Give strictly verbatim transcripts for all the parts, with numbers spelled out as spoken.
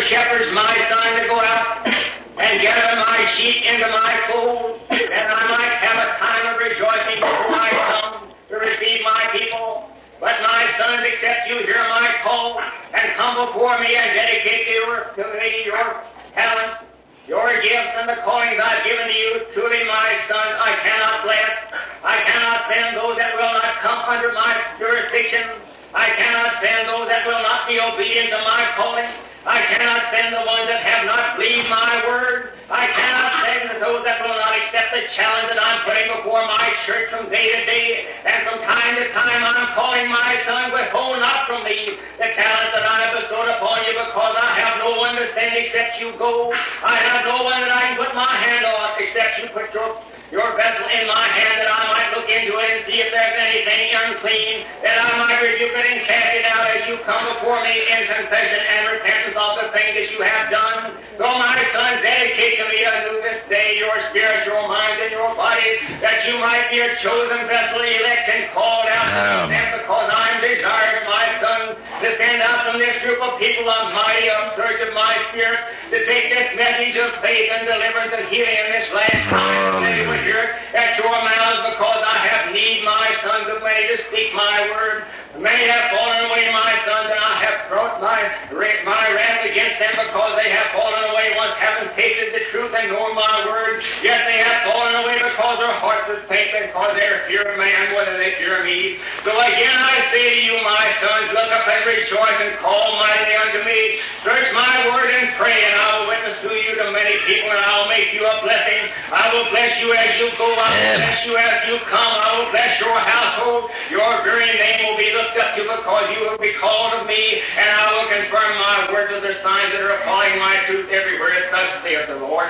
shepherds, my son, to go out and gather my sheep into my fold, that I might have a time of rejoicing before I come to receive my people. But my sons, except you hear my call and come before me and dedicate your, to me your talents, your gifts, and the callings I've given to you, truly, my son, I cannot bless. I cannot send those that will not come under my jurisdiction. I cannot send those that will not be obedient to my calling. I cannot send the ones that have not believed my word. I cannot send those that will not accept the challenge that I'm putting before my church from day to day. And from time to time I'm calling my son, withhold not from me the talents that I have bestowed upon you, because I have no one to send except you go. I have no one that I can put my hand on except you put your your vessel in my hand, that I might look into it and see if there's anything unclean, that I might rebuke it and cast it out as you come before me in confession and repentance of the things that you have done. So my son, dedicate to me unto this day your spirits, your minds, and your bodies, that you might be a chosen vessel, elect and called out to be sent, because I'm desirous, my son, to stand out from this group of people, a mighty upsurge of my spirit, to take this message of faith and deliverance and healing in this last time. Here at your mouths, because I have need, my sons, of many to speak my word. Many have fallen away, my sons, and I have brought my, my wrath against them, because they have fallen away once having tasted the truth and known my word. Yet they have fallen away because their hearts are faint, because they fear man whether they fear me. So again I say to you, my sons, look up and rejoice and call mightily unto me. Search my word and pray, and I will witness to you to many people, and I will make you a blessing. I will bless you as you go. I will bless you as you come. I will bless your household. Your very name will be looked up to, because you will be called of me, and I will confirm my word with the signs that are applying my truth everywhere. Thus saith the Lord.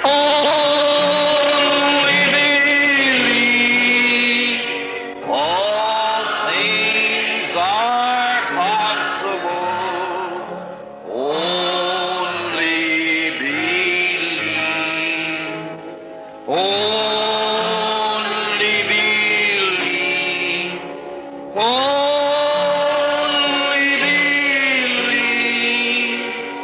Only believe, all things are possible. Only believe. Only believe. Only believe.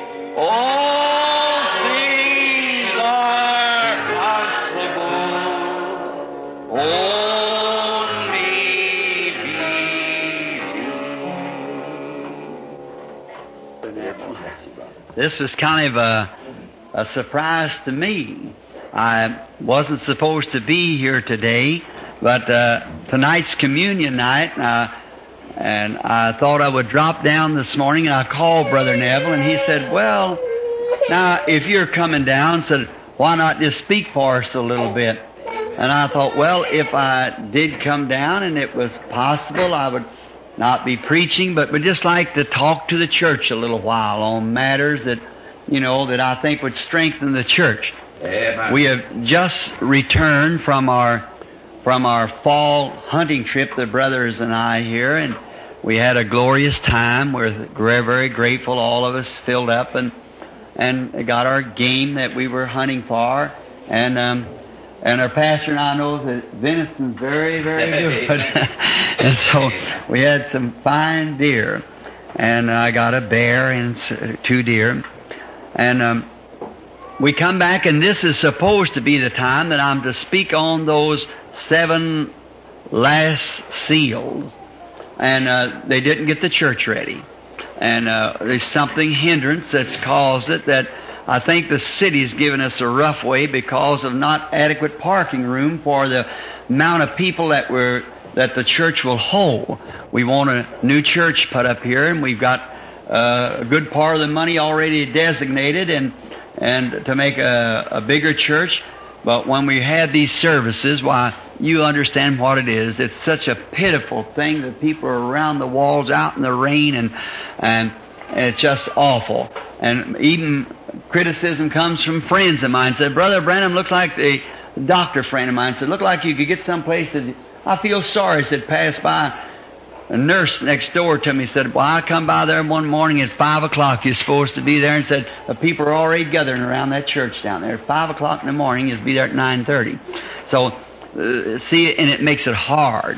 All things are possible. Only believe. This was kind of a, a surprise to me. I wasn't supposed to be here today, but uh, tonight's communion night, uh, and I thought I would drop down this morning, and I called Brother Neville, and he said, well, now, if you're coming down, said, why not just speak for us a little bit? And I thought, well, if I did come down and it was possible, I would not be preaching, but would just like to talk to the church a little while on matters that, you know, that I think would strengthen the church. Amen. We have just returned from our from our fall hunting trip, the brothers and I here, and we had a glorious time. We're very, very grateful, all of us filled up, and and got our game that we were hunting for, and um, and our pastor and I know that venison's very, very good, and so we had some fine deer, and I got a bear and two deer, and um, we come back, and this is supposed to be the time that I'm to speak on those seven last seals. And uh, they didn't get the church ready. And uh, there's something hindrance that's caused it, that I think the city's given us a rough way because of not adequate parking room for the amount of people that we're, that the church will hold. We want a new church put up here, and we've got uh, a good part of the money already designated, and and to make a, a bigger church. But when we have these services, why, you understand what it is. It's such a pitiful thing that people are around the walls out in the rain, and and it's just awful. And even criticism comes from friends of mine. Said, Brother Branham, looks like the doctor friend of mine said, look like you could get someplace that, I feel sorry, said, pass by. A nurse next door to me said, well, I come by there one morning at five o'clock. You're supposed to be there, and said, the people are already gathering around that church down there. At five o'clock in the morning, you'll be there at nine thirty. So, uh, see, and it makes it hard.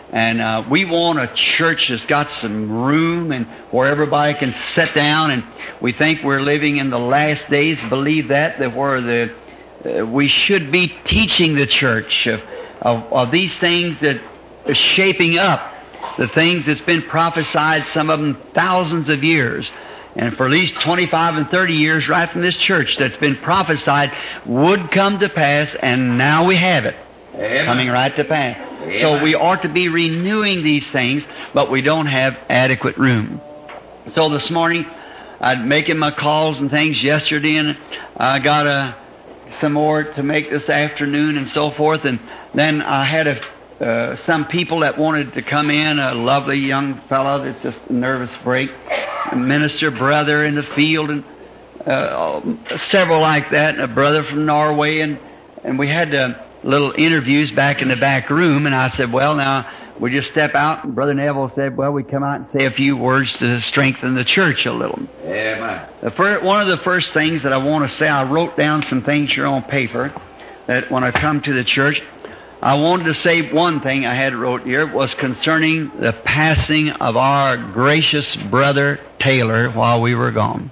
And uh, we want a church that's got some room and where everybody can sit down. And we think we're living in the last days. Believe that, that where the uh, we should be teaching the church of, of, of these things that are shaping up, the things that's been prophesied, some of them thousands of years. And for at least twenty-five and thirty years right from this church that's been prophesied would come to pass, and now we have it. Amen. Coming right to pass. Amen. So we ought to be renewing these things, but we don't have adequate room. So this morning, I'd making my calls and things yesterday, and I got a, some more to make this afternoon and so forth. And then I had a, uh, some people that wanted to come in, a lovely young fellow that's just a nervous break, a minister brother in the field, and uh, several like that, and a brother from Norway, and, and we had to little interviews back in the back room, and I said, well, now, we just step out, and Brother Neville said, well, we come out and say a few words to strengthen the church a little. Amen. The first, one of the first things that I want to say, I wrote down some things here on paper, that when I come to the church, I wanted to say one thing I had wrote here, was concerning the passing of our gracious Brother Taylor while we were gone.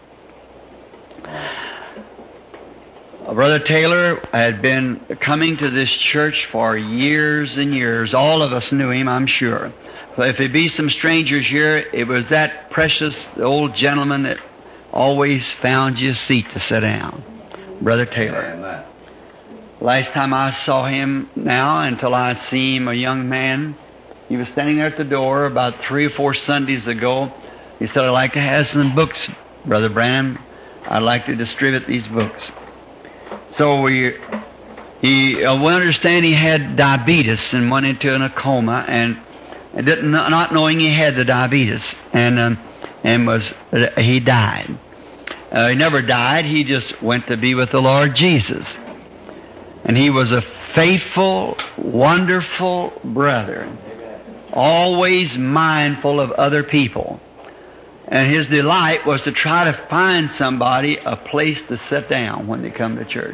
Brother Taylor had been coming to this church for years and years. All of us knew him, I'm sure. But if there be some strangers here, it was that precious old gentleman that always found you a seat to sit down. Brother Taylor. Amen. Last time I saw him now, until I see him, a young man, he was standing there at the door about three or four Sundays ago. He said, I'd like to have some books, Brother Branham. I'd like to distribute these books. So we, he, uh, we understand he had diabetes and went into a coma, and didn't, not knowing he had the diabetes, and um, and was uh, he died. Uh, he never died. He just went to be with the Lord Jesus, and he was a faithful, wonderful brother, always mindful of other people. And his delight was to try to find somebody a place to sit down when they come to church.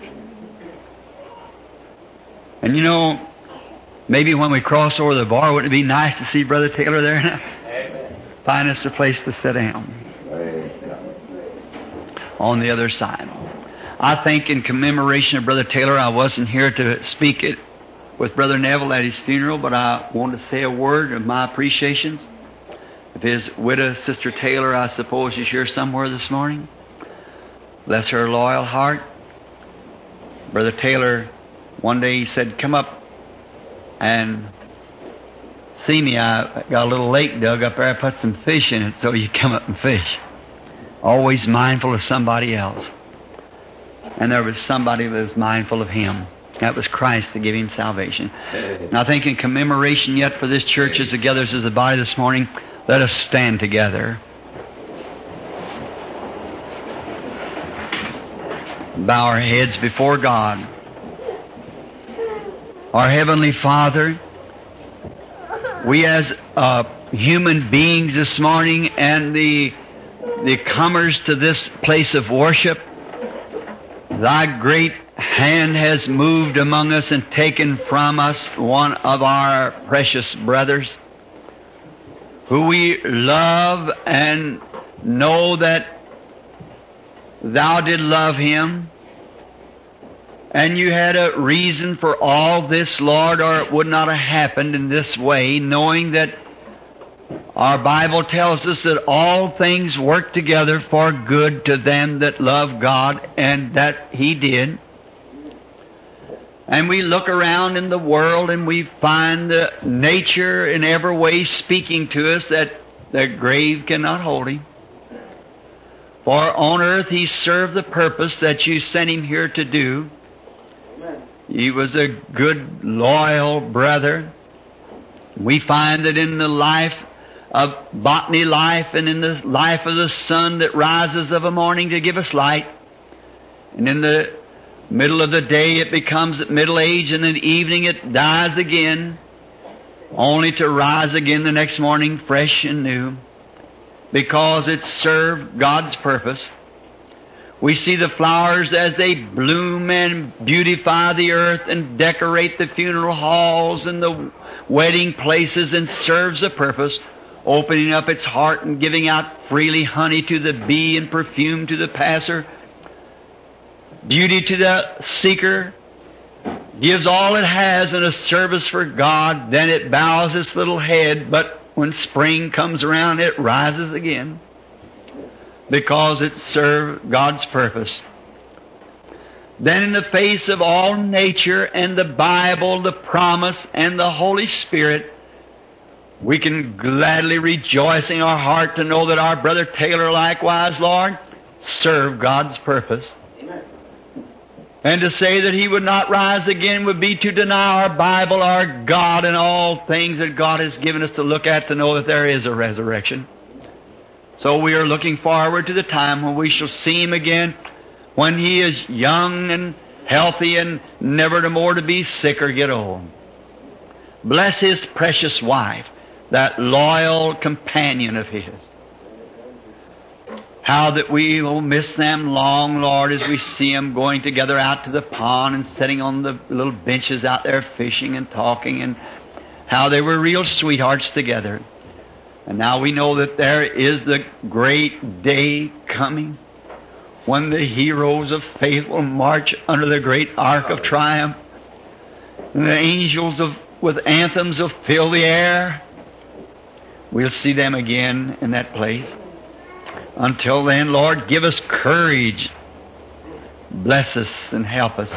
And you know, maybe when we cross over the bar, wouldn't it be nice to see Brother Taylor there? Amen. Find us a place to sit down. On the other side. I think in commemoration of Brother Taylor, I wasn't here to speak it with Brother Neville at his funeral, but I want to say a word of my appreciations. Of his widow, Sister Taylor, I suppose is here somewhere this morning. Bless her loyal heart. Brother Taylor, one day he said, come up and see me. I got a little lake dug up there. I put some fish in it, so you come up and fish. Always mindful of somebody else. And there was somebody that was mindful of him. That was Christ to give him salvation. And I think in commemoration yet for this church as it gathers as a body this morning, let us stand together. Bow our heads before God. Our Heavenly Father, we as uh, human beings this morning and the, the comers to this place of worship, Thy great hand has moved among us and taken from us one of our precious brothers, who we love and know that Thou did love him, and You had a reason for all this, Lord, or it would not have happened in this way, knowing that our Bible tells us that all things work together for good to them that love God, and that He did. And we look around in the world and we find the nature in every way speaking to us that the grave cannot hold Him. For on earth He served the purpose that You sent Him here to do. He was a good, loyal brother. We find that in the life of botany life and in the life of the sun that rises of a morning to give us light, and in the middle of the day it becomes at middle age, and in the evening it dies again, only to rise again the next morning fresh and new, because it served God's purpose. We see the flowers as they bloom and beautify the earth and decorate the funeral halls and the wedding places and serves a purpose, opening up its heart and giving out freely honey to the bee and perfume to the passer, beauty to the seeker, gives all it has in a service for God, then it bows its little head, but when spring comes around it rises again because it served God's purpose. Then in the face of all nature and the Bible, the promise, and the Holy Spirit, we can gladly rejoice in our heart to know that our brother Taylor likewise, Lord, served God's purpose. And to say that he would not rise again would be to deny our Bible, our God, and all things that God has given us to look at to know that there is a resurrection. So we are looking forward to the time when we shall see Him again, when He is young and healthy and never to more to be sick or get old. Bless His precious wife, that loyal companion of His. How that we will miss them long, Lord, as we see them going together out to the pond and sitting on the little benches out there fishing and talking, and how they were real sweethearts together. And now we know that there is the great day coming when the heroes of faith will march under the great ark of triumph, and the angels of, with anthems will fill the air. We'll see them again in that place. Until then, Lord, give us courage. Bless us and help us.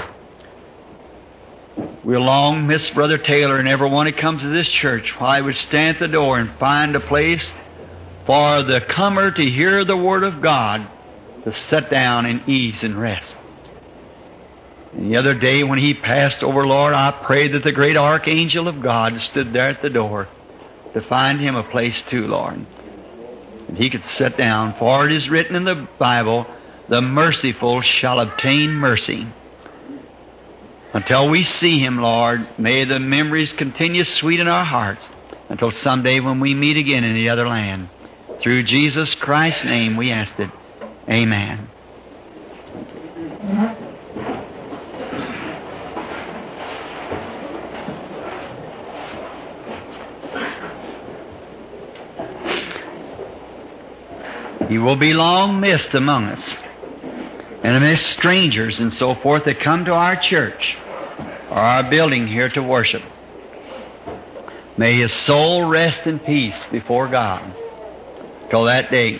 We'll long miss Brother Taylor and everyone who comes to this church, while I would stand at the door and find a place for the comer to hear the Word of God, to sit down in ease and rest. And the other day when he passed over, Lord, I prayed that the great archangel of God stood there at the door to find him a place too, Lord. And he could sit down, for it is written in the Bible, the merciful shall obtain mercy. Until we see Him, Lord, may the memories continue sweet in our hearts until someday when we meet again in the other land. Through Jesus Christ's name we ask it. Amen. He will be long missed among us, and amidst strangers and so forth that come to our church or our building here to worship. May his soul rest in peace before God till that day.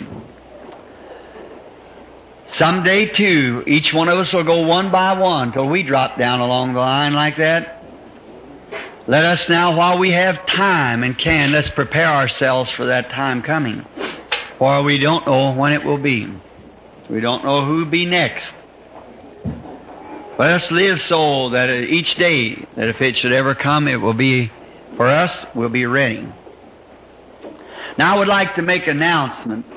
Someday, too, each one of us will go one by one till we drop down along the line like that. Let us now, while we have time and can, let's prepare ourselves for that time coming. For we don't know when it will be. We don't know who will be next. Let us live so that each day, that if it should ever come, it will be, for us, we'll be ready. Now I would like to make announcements.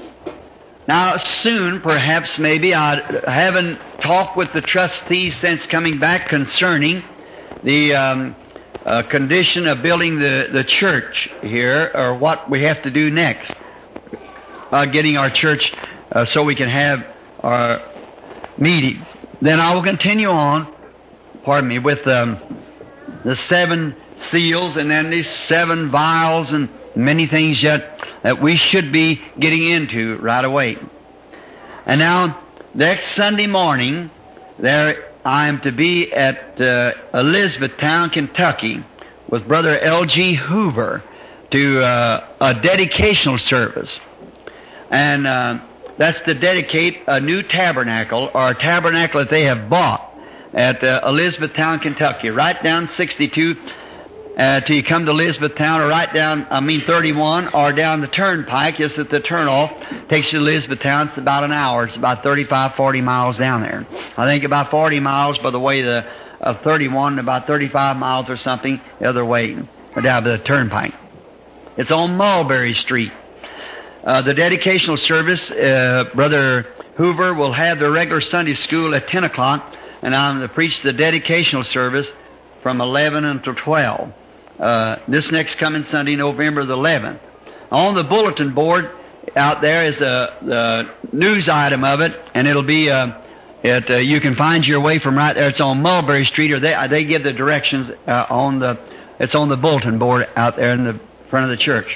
Now soon, perhaps, maybe, I haven't talked with the trustees since coming back concerning the um, uh, condition of building the, the church here, or what we have to do next. Uh, getting our church uh, so we can have our meetings. Then I will continue on, pardon me, with um, the seven seals and then these seven vials and many things yet that we should be getting into right away. And now, next Sunday morning, there I am to be at uh, Elizabethtown, Kentucky, with Brother L G Hoover to uh, a dedicational service. And uh, that's to dedicate a new tabernacle, or a tabernacle that they have bought at uh, Elizabethtown, Kentucky. Right down sixty-two uh, till you come to Elizabethtown, or right down, I mean thirty-one, or down the turnpike, just at the turnoff. Takes you to Elizabethtown. It's about an hour. It's about thirty-five, forty miles down there. I think about forty miles by the way the of thirty-one, about thirty-five miles or something the other way, down the turnpike. It's on Mulberry Street. Uh, the dedicational service, uh, Brother Hoover will have the regular Sunday school at ten o'clock, and I'm to preach the dedicational service from eleven until twelve. Uh, this next coming Sunday, November the eleventh. On the bulletin board out there is a, the news item of it, and it'll be, uh, it, uh, you can find your way from right there. It's on Mulberry Street, or they, they give the directions uh, on the, It's on the bulletin board out there in the front of the church.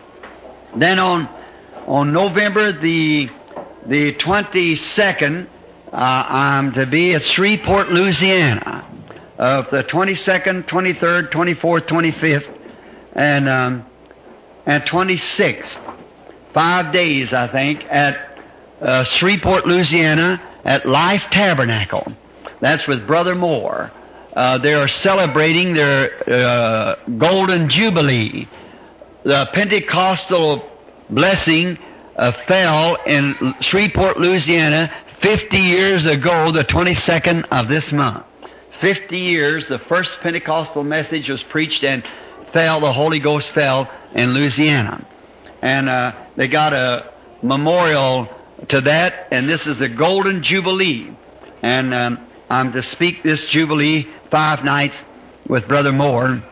Then on on November the the twenty-second, uh, I'm to be at Shreveport, Louisiana, of the twenty-second, twenty-third, twenty-fourth, twenty-fifth, and um, and twenty-sixth. Five days, I think, at uh, Shreveport, Louisiana, at Life Tabernacle. That's with Brother Moore. Uh, they are celebrating their uh, Golden Jubilee. The Pentecostal blessing uh, fell in Shreveport, Louisiana, fifty years ago, the twenty-second of this month. Fifty years, the first Pentecostal message was preached and fell, the Holy Ghost fell in Louisiana. And uh, they got a memorial to that, and this is the Golden Jubilee. And um, I'm to speak this Jubilee five nights with Brother Moore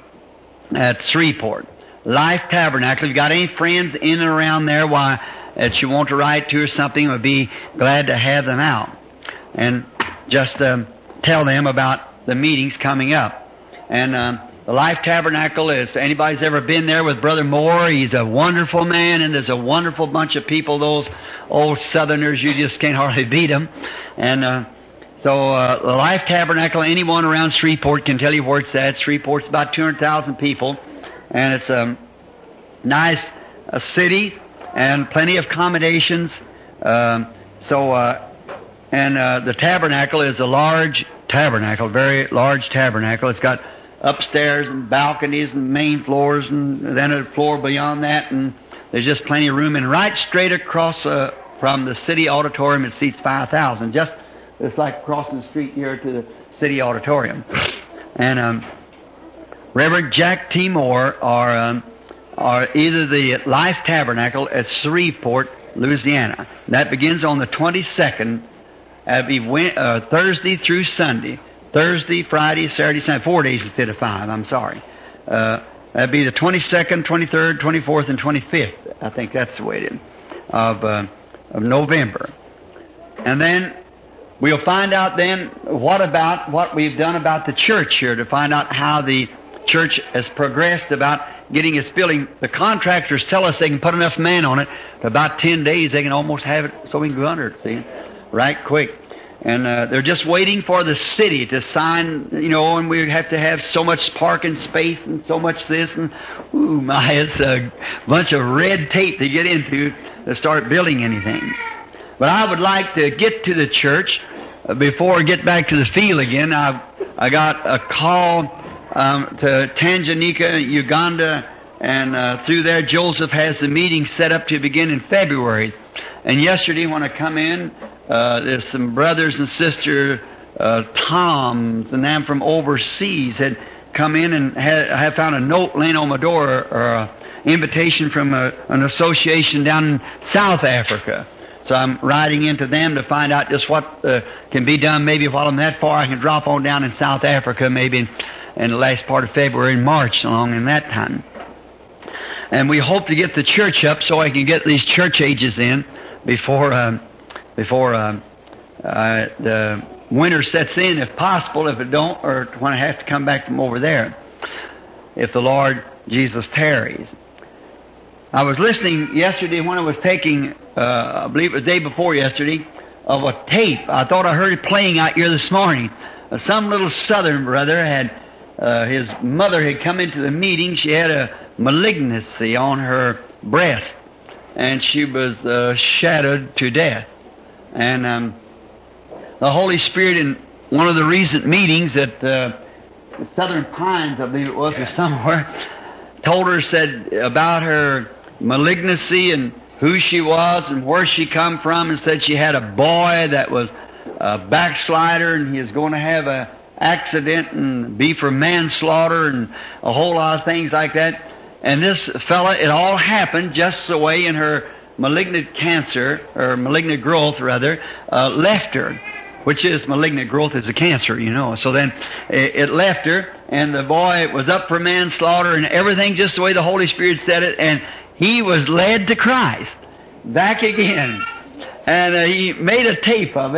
at Shreveport. Life Tabernacle. If you got any friends in and around there, why, that you want to write to or something, would be glad to have them out. And just um, tell them about the meetings coming up. And um, the Life Tabernacle is, if anybody's ever been there with Brother Moore, he's a wonderful man, and there's a wonderful bunch of people, those old Southerners, you just can't hardly beat them. And uh, so uh, the Life Tabernacle, anyone around Shreveport can tell you where it's at. Shreveport's about two hundred thousand people, and it's a nice uh, city and plenty of accommodations. Um, so, uh, and uh, the tabernacle is a large tabernacle, very large tabernacle. It's got upstairs and balconies and main floors, and then a floor beyond that, and there's just plenty of room. And right straight across uh, from the city auditorium, it seats five thousand. Just it's like crossing the street here to the city auditorium. And um, Reverend Jack T. Moore are um, are either the Life Tabernacle at Shreveport, Louisiana. That begins on the twenty-second, uh, be win- uh, Thursday through Sunday. Thursday, Friday, Saturday, Sunday. Four days instead of five, I'm sorry. Uh, that'd be the twenty-second, twenty-third, twenty-fourth, and twenty-fifth. I think that's the way it is, of, uh, of November. And then we'll find out then what about what we've done about the church here, to find out how the church has progressed about getting its building. The contractors tell us they can put enough man on it, for about ten days they can almost have it so we can go under it, see, right quick. And uh, they're just waiting for the city to sign, you know, and we have to have so much parking space and so much this, and ooh my, it's a bunch of red tape to get into to start building anything. But I would like to get to the church uh, before I get back to the field again. I I got a call um, to Tanganyika, Uganda, and uh, through there Joseph has the meeting set up to begin in February. And yesterday when I come in, uh, there's some brothers and sisters, uh, Toms, and them from overseas had come in and had, had found a note laying on my door, or an invitation from a, an association down in South Africa. So I'm riding into them to find out just what uh, can be done. Maybe while I'm that far, I can drop on down in South Africa, maybe in, in the last part of February and March, along in that time. And we hope to get the church up so I can get these church ages in before um, before um, uh, the winter sets in, if possible. If it don't, or when I have to come back from over there, if the Lord Jesus tarries. I was listening yesterday when I was taking, uh, I believe it was the day before yesterday, of a tape. I thought I heard it playing out here this morning. Uh, some little Southern brother had, uh, his mother had come into the meeting. She had a malignancy on her breast, and she was uh, shadowed to death. And um, the Holy Spirit, in one of the recent meetings at uh, Southern Pines, I believe it was, or somewhere, told her, said about her malignancy and who she was and where she come from, and said she had a boy that was a backslider, and he was going to have a accident and be for manslaughter and a whole lot of things like that. And this fella, it all happened just the way in her malignant cancer, or malignant growth rather, uh, left her, which is malignant growth is a cancer, you know. So then it, it left her, and the boy was up for manslaughter and everything just the way the Holy Spirit said it, and he was led to Christ back again. And uh, he made a tape of it,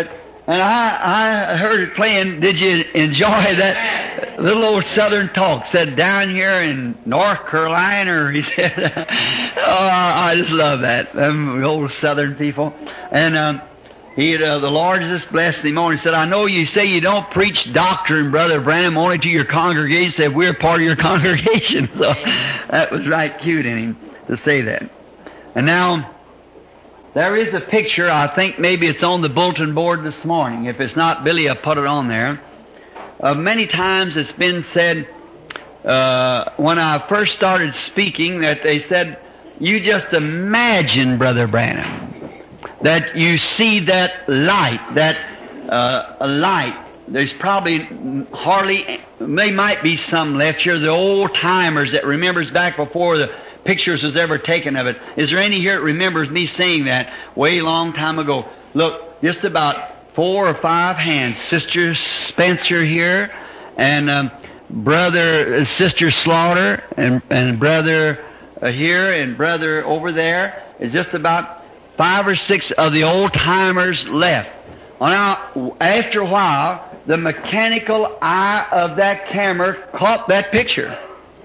And I, I heard it playing. Did you enjoy that little old Southern talk? Said down here in North Carolina, he said. Oh, I just love that. Them old Southern people. And um, he, uh, the Lord just blessed him on. He said, I know you say you don't preach doctrine, Brother Branham, only to your congregation. He said, we're part of your congregation. So that was right cute in him to say that. And now, there is a picture, I think maybe it's on the bulletin board this morning. If it's not, Billy will put it on there. Uh, many times it's been said, uh, when I first started speaking, that they said, you just imagine, Brother Branham, that you see that light, that uh, light. There's probably hardly, there might be some left here, the old timers that remembers back before the pictures was ever taken of it. Is there any here that remembers me saying that way long time ago? Look, just about four or five hands. Sister Spencer here, and um, brother, uh, Sister Slaughter, and, and brother uh, here, and brother over there. Is just about five or six of the old timers left. Well, now, after a while, the mechanical eye of that camera caught that picture.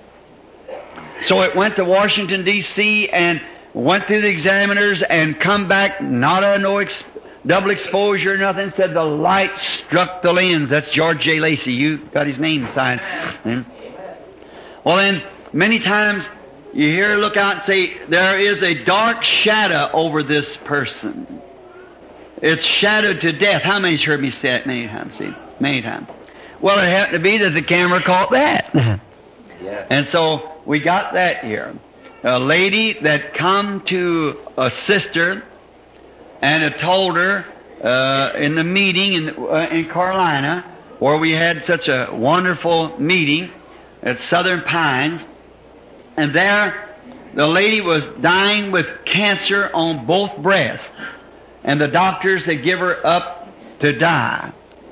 So it went to Washington, D C and went through the examiners and come back, not a no ex- double exposure or nothing, said the light struck the lens. That's George J. Lacey. You got his name signed. And, well then, many times you hear look out and say, there is a dark shadow over this person. It's shadowed to death. How many's heard me say it many times? See? Many times. Well, it happened to be that the camera caught that. Yeah. And so we got that here. A lady that come to a sister and had told her uh, in the meeting in, uh, in Carolina, where we had such a wonderful meeting at Southern Pines, and there the lady was dying with cancer on both breasts, and the doctors had give her up to die.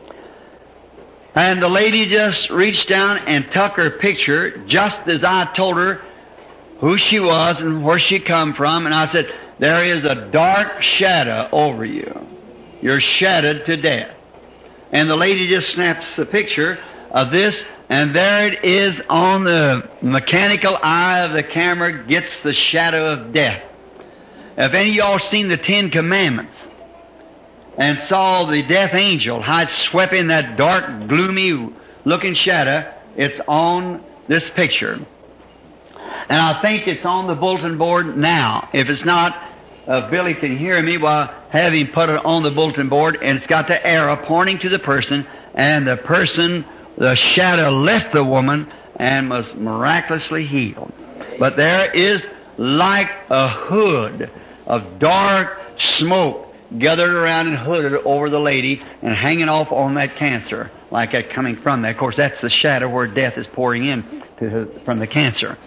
And the lady just reached down and took her picture just as I told her who she was and where she come from. And I said, there is a dark shadow over you. You're shadowed to death. And the lady just snaps the picture of this, and there it is on the mechanical eye of the camera, gets the shadow of death. If any of y'all seen the Ten Commandments, and saw the death angel, how it swept in that dark, gloomy looking shadow, it's on this picture. And I think it's on the bulletin board now. If it's not, uh, Billy can hear me while have him put it on the bulletin board, and it's got the arrow pointing to the person, and the person, the shadow left the woman and was miraculously healed. But there is like a hood of dark smoke gathered around and hooded over the lady and hanging off on that cancer, like that coming from that. Of course, that's the shadow where death is pouring in to her, from the cancer.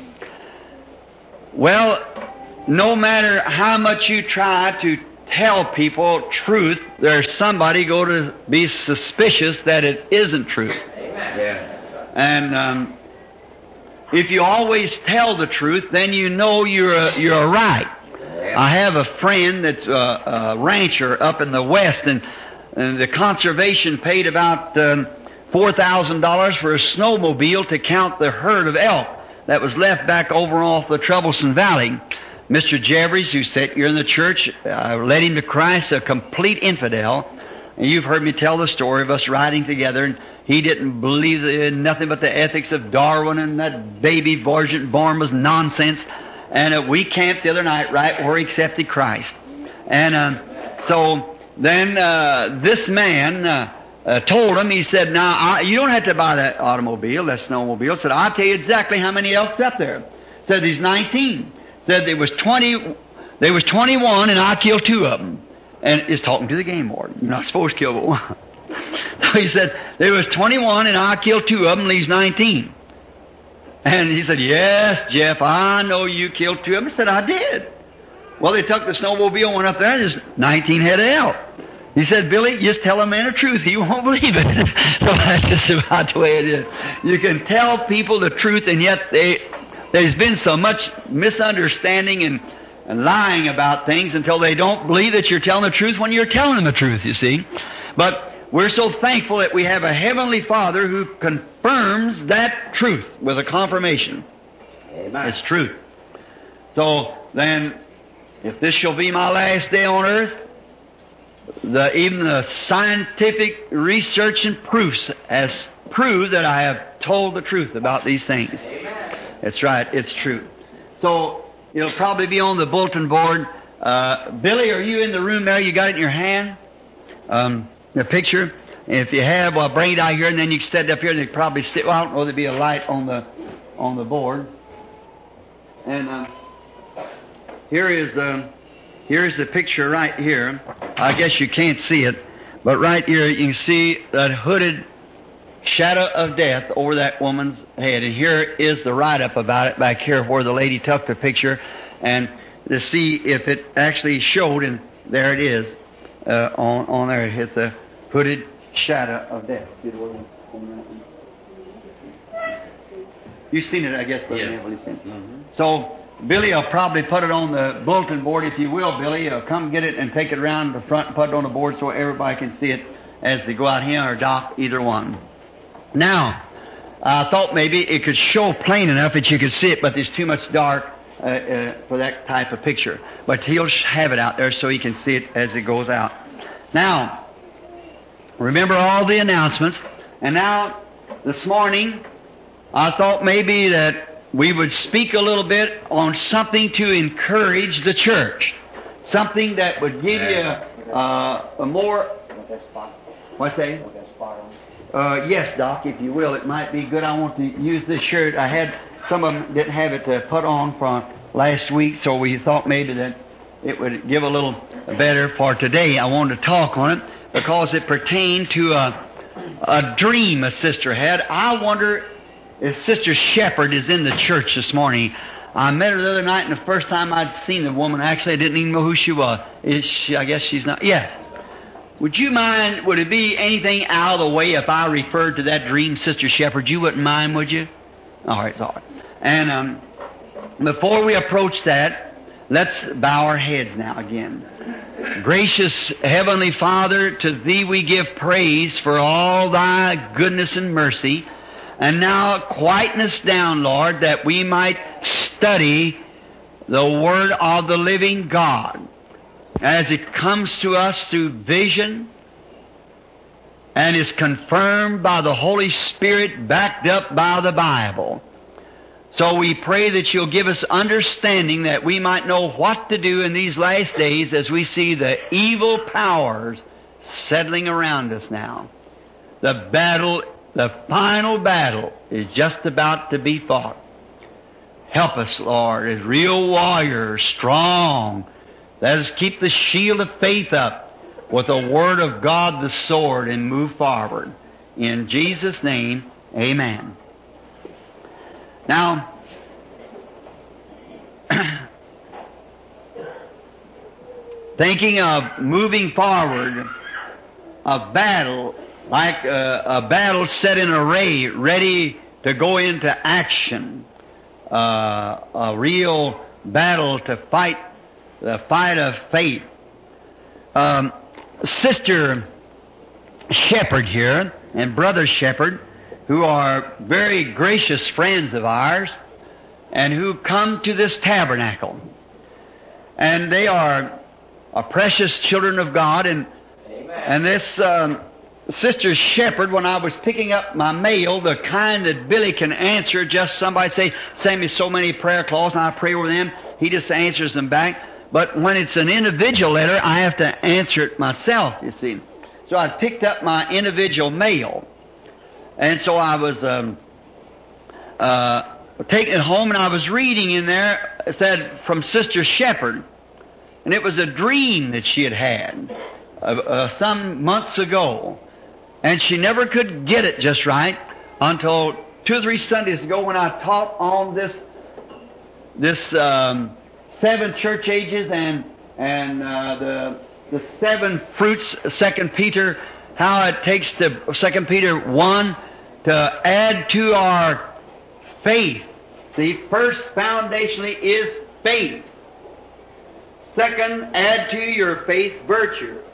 Well, no matter how much you try to tell people truth, there's somebody going to be suspicious that it isn't truth. Amen. Yeah. And um, if you always tell the truth, then you know you're a, you're a right. I have a friend that's a, a rancher up in the West, and, and the conservation paid about um, four thousand dollars for a snowmobile to count the herd of elk that was left back over off the Troublesome Valley. Mister Jeffries, who sat here in the church, uh, led him to Christ, a complete infidel. And you've heard me tell the story of us riding together, and he didn't believe in nothing but the ethics of Darwin, and that baby virgin born was nonsense. And uh, we camped the other night right where he accepted Christ. And uh, so then uh, this man uh, uh, told him, he said, now, I, you don't have to buy that automobile, that snowmobile. Said, I'll tell you exactly how many elk's up there. Said, there's nineteen. Said, there was twenty, there was twenty-one, and I killed two of them. And he's talking to the game warden. You're not supposed to kill but one. So he said, there was twenty-one, and I killed two of them, leaves nineteen. And he said, yes, Jeff, I know you killed two of them. I said, I did. Well, they took the snowmobile, went up there, and there's nineteen head of elk. He said, Billy, just tell a man the truth. He won't believe it. So that's just about the way it is. You can tell people the truth, and yet they, there's been so much misunderstanding and, and lying about things until they don't believe that you're telling the truth when you're telling them the truth, you see. But we're so thankful that we have a Heavenly Father who confirms that truth with a confirmation. Amen. It's truth. So then, if this shall be my last day on earth, the, even the scientific research and proofs has proved that I have told the truth about these things. Amen. That's right. It's true. So it'll probably be on the bulletin board. Uh, Billy, are you in the room there? You got it in your hand? Um, the picture? If you have, well, bring it out here, and then you can stand up here, and you probably sit. Well, I don't know, there'll be a light on the on the board. And uh, here is the here's the picture right here. I guess you can't see it, but right here you can see that hooded shadow of death over that woman's head. And here is the write-up about it back here, where the lady took the picture, and to see if it actually showed, and there it is uh, on on there. It's a hooded shadow of death. You've seen it, I guess, Brother Yes. Neville. You've seen it. Mm-hmm. So Billy will probably put it on the bulletin board, if you will, Billy. Uh, come get it and take it around the front and put it on the board so everybody can see it as they go out here, or Doc, either one. Now, I thought maybe it could show plain enough that you could see it, but there's too much dark uh, uh, for that type of picture. But he'll have it out there so he can see it as it goes out. Now, remember all the announcements. And now, this morning, I thought maybe that we would speak a little bit on something to encourage the church. Something that would give you uh, a more... What's that? Uh, yes, Doc, if you will. It might be good. I want to use this shirt. I had some of them didn't have it uh, put on from last week, so we thought maybe that it would give a little better for today. I wanted to talk on it because it pertained to a, a dream a sister had. I wonder if Sister Shepherd is in the church this morning. I met her the other night, and the first time I'd seen the woman, actually I didn't even know who she was. Is she, I guess she's not. Yeah. Would you mind, would it be anything out of the way if I referred to that dream, Sister Shepherd? You wouldn't mind, would you? All right, all right. And um, before we approach that, let's bow our heads now again. Gracious Heavenly Father, to Thee we give praise for all Thy goodness and mercy. And now quieten us down, Lord, that we might study the Word of the living God as it comes to us through vision and is confirmed by the Holy Spirit, backed up by the Bible. So we pray that You'll give us understanding that we might know what to do in these last days as we see the evil powers settling around us now. The battle, the final battle is just about to be fought. Help us, Lord, as real warriors, strong. Let us keep the shield of faith up with the Word of God, the sword, and move forward. In Jesus' name, amen. Now, thinking of moving forward, a battle, like a, a battle set in array, ready to go into action, uh, a real battle to fight the fight of faith. Um, Sister Shepherd here and Brother Shepherd, who are very gracious friends of ours and who come to this tabernacle. And they are, are precious children of God. And, and this um, Sister Shepherd, when I was picking up my mail, the kind that Billy can answer, just somebody say, send me so many prayer clauses, and I pray over them. He just answers them back. But when it's an individual letter, I have to answer it myself, you see. So I picked up my individual mail. And so I was um, uh, taking it home, and I was reading in there, it said, from Sister Shepherd. And it was a dream that she had had uh, uh, some months ago. And she never could get it just right until two or three Sundays ago when I taught on this this um, seven church ages and and uh, the the seven fruits, Second Peter, how it takes to Second Peter one to add to our faith. See, first foundationally is faith. Second, add to your faith virtue.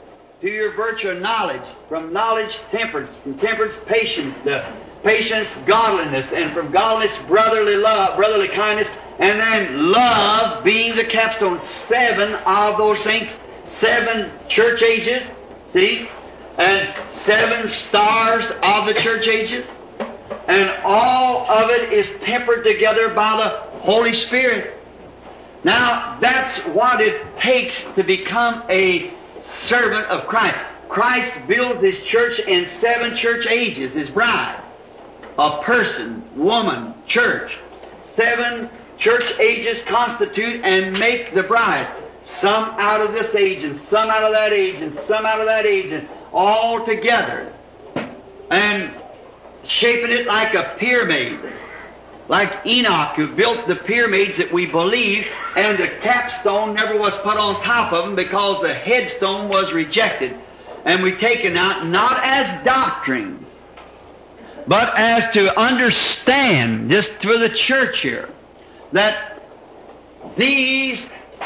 to your virtue of knowledge, from knowledge temperance, from temperance patience, the patience godliness, and from godliness brotherly love, brotherly kindness, and then love being the capstone. Seven of those things, seven church ages, see, and seven stars of the church ages, and all of it is tempered together by the Holy Spirit. Now, that's what it takes to become a servant of Christ. Christ builds His church in seven church ages, His bride. A person, woman, church. Seven church ages constitute and make the bride. Some out of this age, and some out of that age, and some out of that age, and all together. And shaping it like a pyramid. Like Enoch, who built the pyramids that we believe, and the capstone never was put on top of them because the headstone was rejected. And we take it out not as doctrine, but as to understand, just for the church here, that these,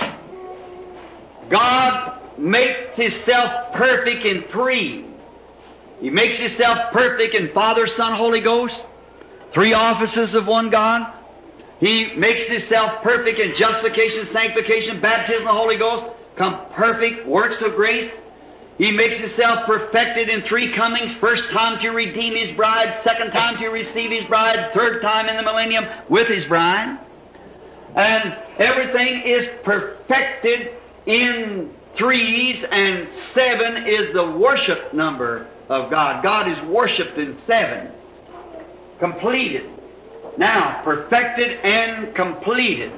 God makes Himself perfect in three. He makes Himself perfect in Father, Son, Holy Ghost. Three offices of one God. He makes Himself perfect in justification, sanctification, baptism of the Holy Ghost, come perfect works of grace. He makes Himself perfected in three comings. First time to redeem His bride, second time to receive His bride, third time in the millennium with His bride. And everything is perfected in threes, and seven is the worship number of God. God is worshipped in seven. Completed. Now, perfected and completed.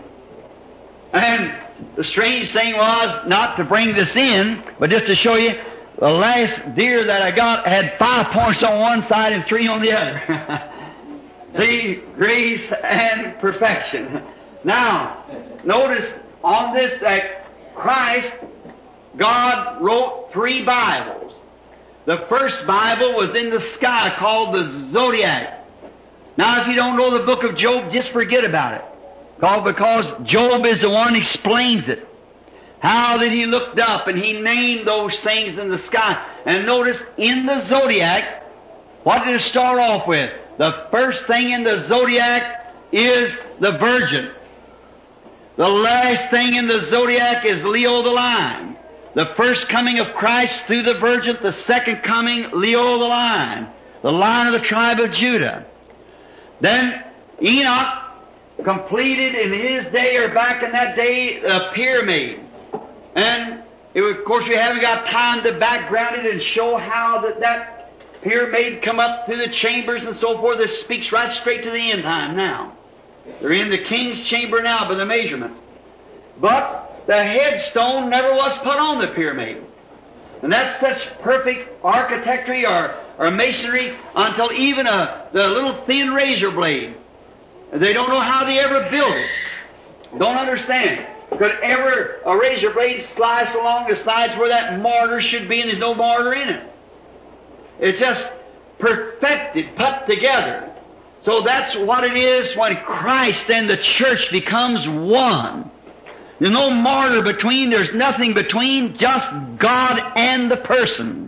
And the strange thing was not to bring this in, but just to show you, the last deer that I got had five points on one side and three on the other. See, grace and perfection. Now, notice on this that Christ, God wrote three Bibles. The first Bible was in the sky called the Zodiac. Now, if you don't know the book of Job, just forget about it. Because Job is the one who explains it. How that he looked up and he named those things in the sky. And notice, in the Zodiac, what did it start off with? The first thing in the Zodiac is the Virgin. The last thing in the Zodiac is Leo the Lion. The first coming of Christ through the Virgin, the second coming, Leo the Lion. The Lion of the tribe of Judah. Then Enoch completed in his day, or back in that day, a pyramid. And it was, of course, we haven't got time to background it and show how that, that pyramid come up through the chambers and so forth. This speaks right straight to the end time now. They're in the king's chamber now by the measurements. But the headstone never was put on the pyramid. And that's such perfect architecture or, or masonry until even a, the little thin razor blade. They don't know how they ever built it. Don't understand. Could ever a razor blade slice along the sides where that mortar should be, and there's no mortar in it. It's just perfected, put together. So that's what it is when Christ and the church becomes one. There's no mortar between, there's nothing between, just God and the person.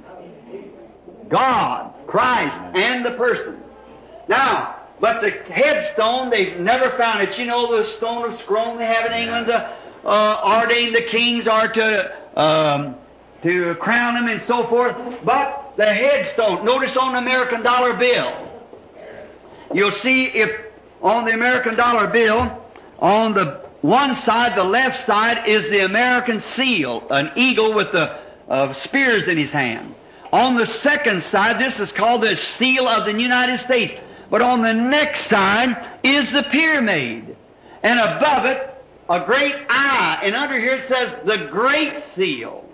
God, Christ, and the person. Now, but the headstone, they've never found it. You know the stone of Scrone they have in England to uh, ordain the kings or to, um, to crown them and so forth. But the headstone, notice on the American dollar bill, you'll see if on the American dollar bill, on the one side, the left side, is the American seal, an eagle with the uh, spears in his hand. On the second side, this is called the seal of the United States. But on the next side is the pyramid. And above it, a great eye. And under here it says the Great Seal.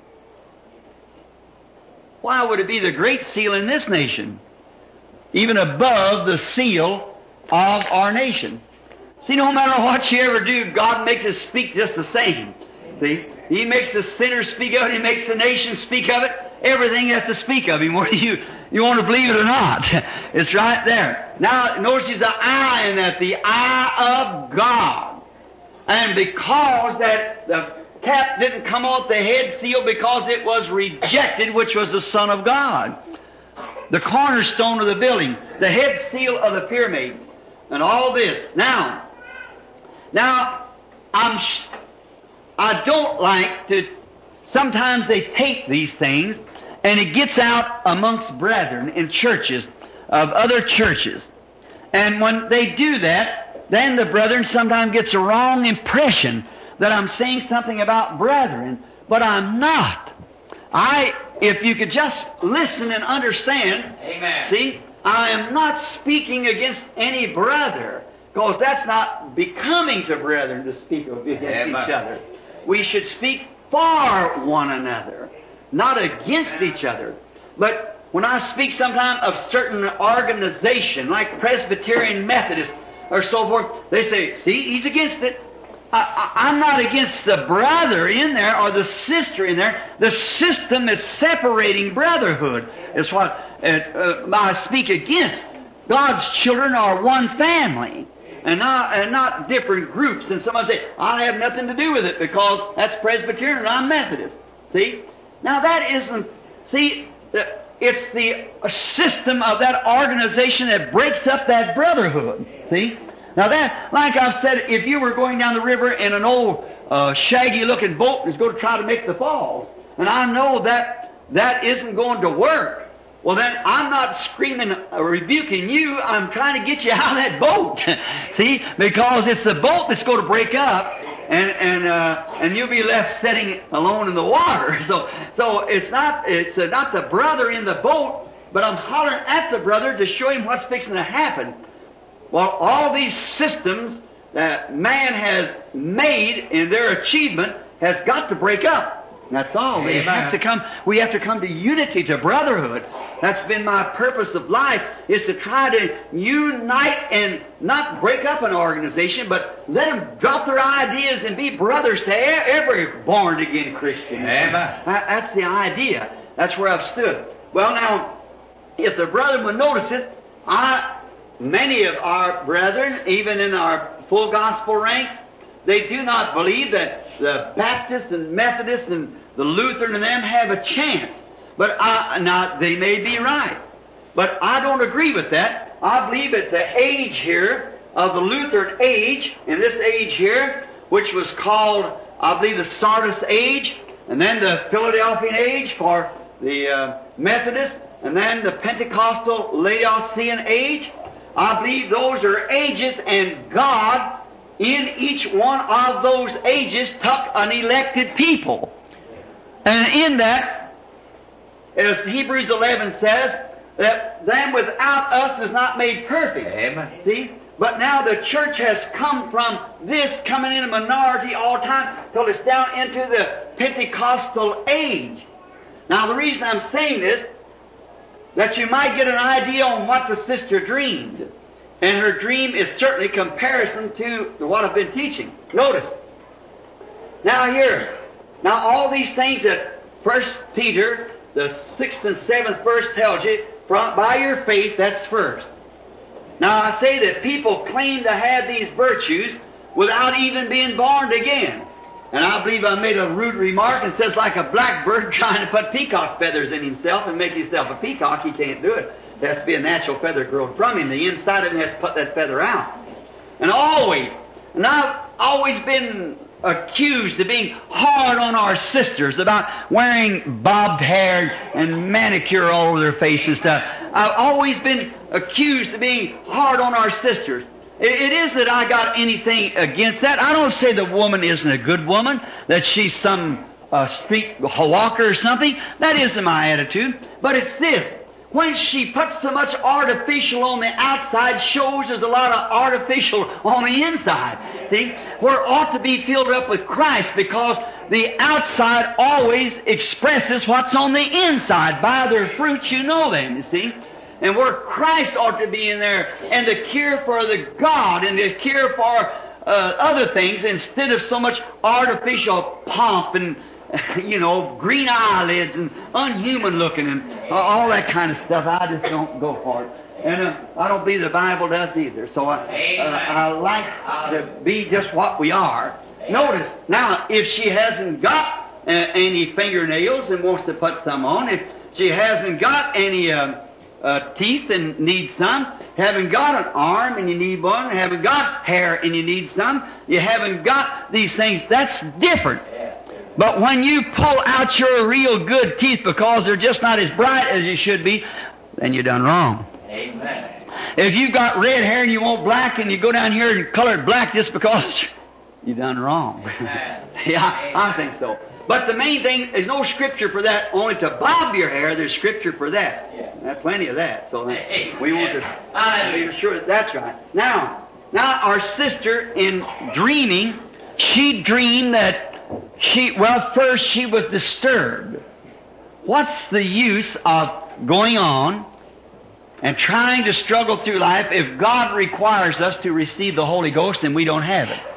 Why would it be the Great Seal in this nation? Even above the seal of our nation. See, no matter what you ever do, God makes it speak just the same. See? He makes the sinner speak of it. He makes the nation speak of it. Everything has to speak of Him, whether you, you want to believe it or not. It's right there. Now, notice there's an eye in that, the eye of God. And because that the cap didn't come off the head seal because it was rejected, which was the Son of God. The cornerstone of the building, the head seal of the pyramid, and all this. Now, now, I'm, sh- I don't like to, sometimes they take these things, and it gets out amongst brethren in churches, of other churches. And when they do that, then the brethren sometimes gets a wrong impression that I'm saying something about brethren, but I'm not. I, if you could just listen and understand, Amen. See, I am not speaking against any brother, because that's not becoming to brethren to speak against Amen. each other. We should speak for one another, not against each other. But when I speak sometimes of certain organization, like Presbyterian Methodist or so forth, they say, see, he's against it. I, I, I'm not against the brother in there or the sister in there. The system that's separating brotherhood is what uh, uh, I speak against. God's children are one family and not, and not different groups. And somebody say, I have nothing to do with it because that's Presbyterian and I'm Methodist. See? Now that isn't, see, the, it's the system of that organization that breaks up that brotherhood. See? Now that, like I've said, if you were going down the river in an old uh, shaggy-looking boat that's going to try to make the falls, and I know that that isn't going to work, well then I'm not screaming, uh, rebuking you. I'm trying to get you out of that boat. See, because it's the boat that's going to break up, and and uh, and you'll be left sitting alone in the water. So so it's not it's uh, not the brother in the boat, but I'm hollering at the brother to show him what's fixing to happen. Well, all these systems that man has made in their achievement has got to break up. That's all. We have to come, we have to come to unity, to brotherhood. That's been my purpose of life, is to try to unite and not break up an organization, but let them drop their ideas and be brothers to every born-again Christian. Amen. That's the idea. That's where I've stood. Well, now, if the brethren would notice it, I... Many of our brethren, even in our full gospel ranks, they do not believe that the Baptists and Methodists and the Lutheran and them have a chance. But I, now, they may be right. But I don't agree with that. I believe at the age here, of the Lutheran age, in this age here, which was called, I believe, the Sardis age, and then the Philadelphian age for the uh, Methodists, and then the Pentecostal Laodicean age, I believe those are ages, and God, in each one of those ages, took an elected people. And in that, as Hebrews eleven says, that them without us is not made perfect. Amen. See? But now the church has come from this coming in a minority all the time till it's down into the Pentecostal age. Now the reason I'm saying this, that you might get an idea on what the sister dreamed. And her dream is certainly comparison to what I've been teaching. Notice. Now here, now all these things that First Peter, the sixth and seventh verse tells you, from, by your faith, that's first. Now I say that people claim to have these virtues without even being born again. And I believe I made a rude remark and says like a blackbird trying to put peacock feathers in himself and make himself a peacock, he can't do it. There has to be a natural feather grown from him. The inside of him has to put that feather out. And always, and I've always been accused of being hard on our sisters about wearing bobbed hair and manicure all over their face and stuff. I've always been accused of being hard on our sisters. It is that I got anything against that. I don't say the woman isn't a good woman, that she's some uh, street walker or something. That isn't my attitude. But it's this. When she puts so much artificial on the outside, shows there's a lot of artificial on the inside. See? Where it ought to be filled up with Christ, because the outside always expresses what's on the inside. By their fruits you know them, you see. And where Christ ought to be in there, and the cure for the God, and the cure for uh, other things, instead of so much artificial pomp and, you know, green eyelids and unhuman looking and uh, all that kind of stuff. I just don't go for it. And uh, I don't believe the Bible does either. So I, uh, I like to be just what we are. Notice, now, if she hasn't got uh, any fingernails and wants to put some on, if she hasn't got any uh, uh, teeth and needs some, haven't got an arm and you need one, haven't got hair and you need some, you haven't got these things, that's different. But when you pull out your real good teeth because they're just not as bright as you should be, then you done wrong. Amen. If you've got red hair and you want black and you go down here and color it black just because, you done wrong. Yeah, I think so. But the main thing, there's no scripture for that. Only to bob your hair, there's scripture for that. Yeah. There's plenty of that. So Amen. we want to be sure that that's right. Now, now our sister in dreaming, she dreamed that she, well, first she was disturbed. What's the use of going on and trying to struggle through life if God requires us to receive the Holy Ghost and we don't have it?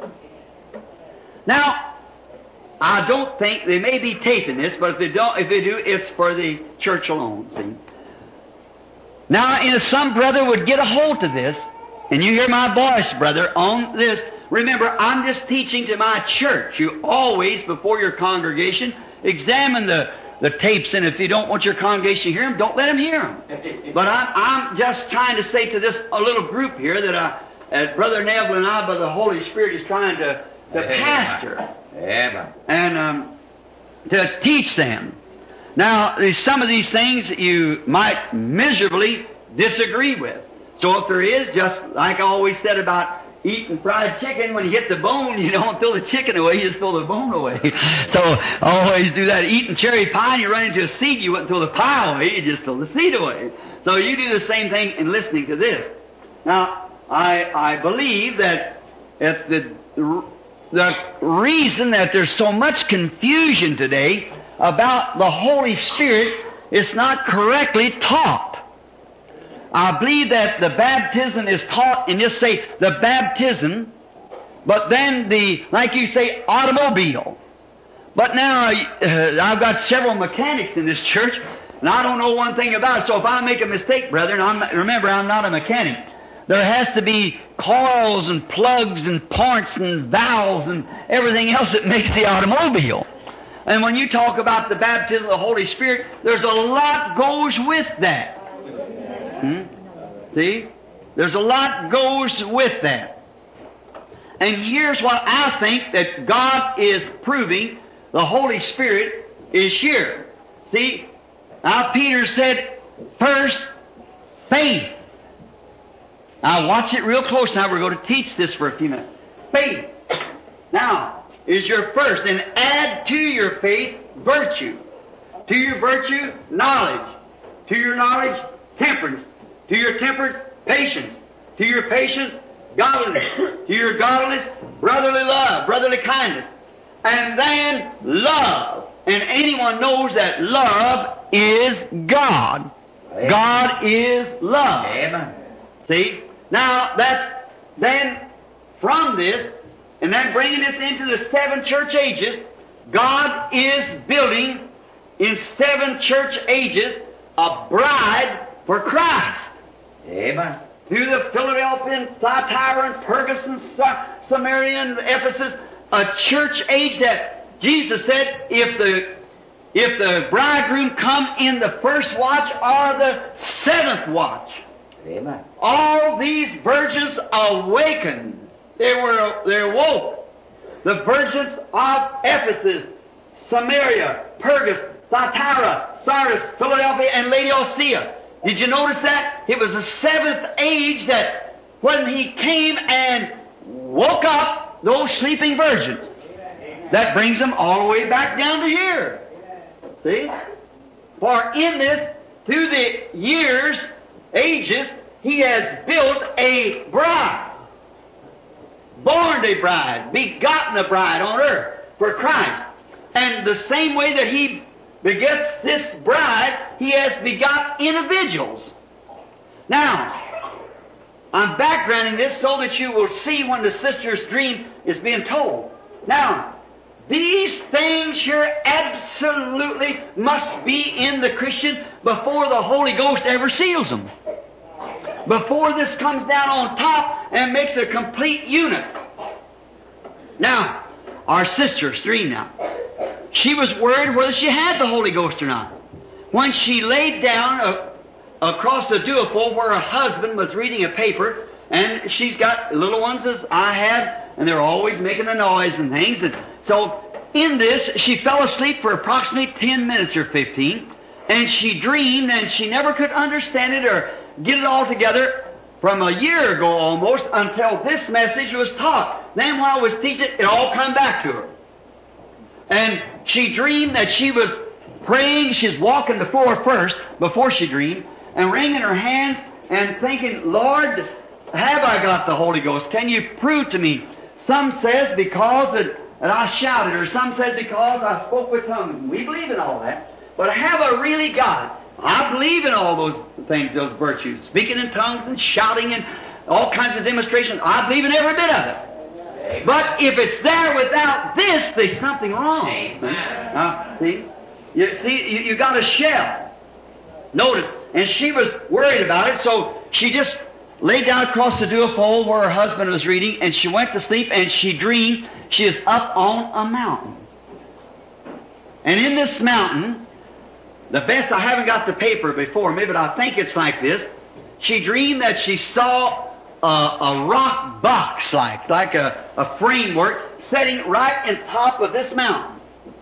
Now, I don't think they may be taping this, but if they don't, if they do, it's for the church alone. See? Now, if some brother would get a hold of this, and you hear my voice, brother, on this, remember, I'm just teaching to my church. You always, before your congregation, examine the, the tapes, and if you don't want your congregation to hear them, don't let them hear them. But I'm, I'm just trying to say to this a little group here that, I, that Brother Neville and I, by the Holy Spirit, is trying to, to pastor. Amen. And um, to teach them. Now, there's some of these things you might miserably disagree with. So if there is, just like I always said about eating fried chicken, when you get the bone, you don't throw the chicken away, you just throw the bone away. So always do that. Eating cherry pie, and you run into a seed, you wouldn't throw the pie away, you just throw the seed away. So you do the same thing in listening to this. Now, I I believe that if the the reason that there's so much confusion today about the Holy Spirit is not correctly taught. I believe that the baptism is taught, and just say the baptism, but then the, like you say, automobile. But now, uh, I've got several mechanics in this church, and I don't know one thing about it, so if I make a mistake, brethren, I'm not, remember, I'm not a mechanic. There has to be coils and plugs and parts and valves and everything else that makes the automobile. And when you talk about the baptism of the Holy Spirit, there's a lot goes with that. Hmm? See? There's a lot goes with that. And here's what I think that God is proving the Holy Spirit is here. See? Now Peter said, first, faith. Now watch it real close now. We're going to teach this for a few minutes. Faith. Now, is your first. And add to your faith virtue. To your virtue, knowledge. To your knowledge, temperance. To your temperance, patience. To your patience, godliness. To your godliness, brotherly love, brotherly kindness. And then love. And anyone knows that love is God. Amen. God is love. Amen. See? Now, that's then from this, and then bringing this into the seven church ages, God is building in seven church ages a bride for Christ. Amen. To the Philadelphian, Thyatira, and Pergus, and Samaria, and Ephesus, a church age that Jesus said, if the if the bridegroom come in the first watch or the seventh watch, Amen. all these virgins awakened. They were they awoke. The virgins of Ephesus, Samaria, Pergus, Thyatira, Sardis, Philadelphia, and Laodicea. Did you notice that? It was the seventh age that when he came and woke up those sleeping virgins. That brings them all the way back down to here. See? For in this, through the years, ages, he has built a bride. Born a bride, begotten a bride on earth for Christ. And the same way that he begets this bride, he has begot individuals. Now, I'm backgrounding this so that you will see when the sister's dream is being told. Now, these things here absolutely must be in the Christian before the Holy Ghost ever seals them. Before this comes down on top and makes a complete unit. Now, our sister's dream now. She was worried whether she had the Holy Ghost or not. When she laid down uh, across the duophone where her husband was reading a paper, and she's got little ones as I have, and they're always making a noise and things. And so in this, she fell asleep for approximately ten minutes or fifteen, and she dreamed, and she never could understand it or get it all together from a year ago almost until this message was taught. Then while I was teaching it, it all come back to her. And she dreamed that she was praying, she's walking the floor first, before she dreamed, and wringing her hands and thinking, Lord, have I got the Holy Ghost? Can you prove to me? Some says because that, that I shouted, or some says because I spoke with tongues. We believe in all that. But have I really got it? I believe in all those things, those virtues. Speaking in tongues and shouting and all kinds of demonstrations. I believe in every bit of it. Amen. But if it's there without this, there's something wrong. Now, see? You see, you, you got a shell. Notice. And she was worried about it, so she just laid down across the duophone where her husband was reading, and she went to sleep, and she dreamed she is up on a mountain. And in this mountain, the best, I haven't got the paper before me, but I think it's like this. She dreamed that she saw a, a rock box, like, like a, a framework, setting right on top of this mountain.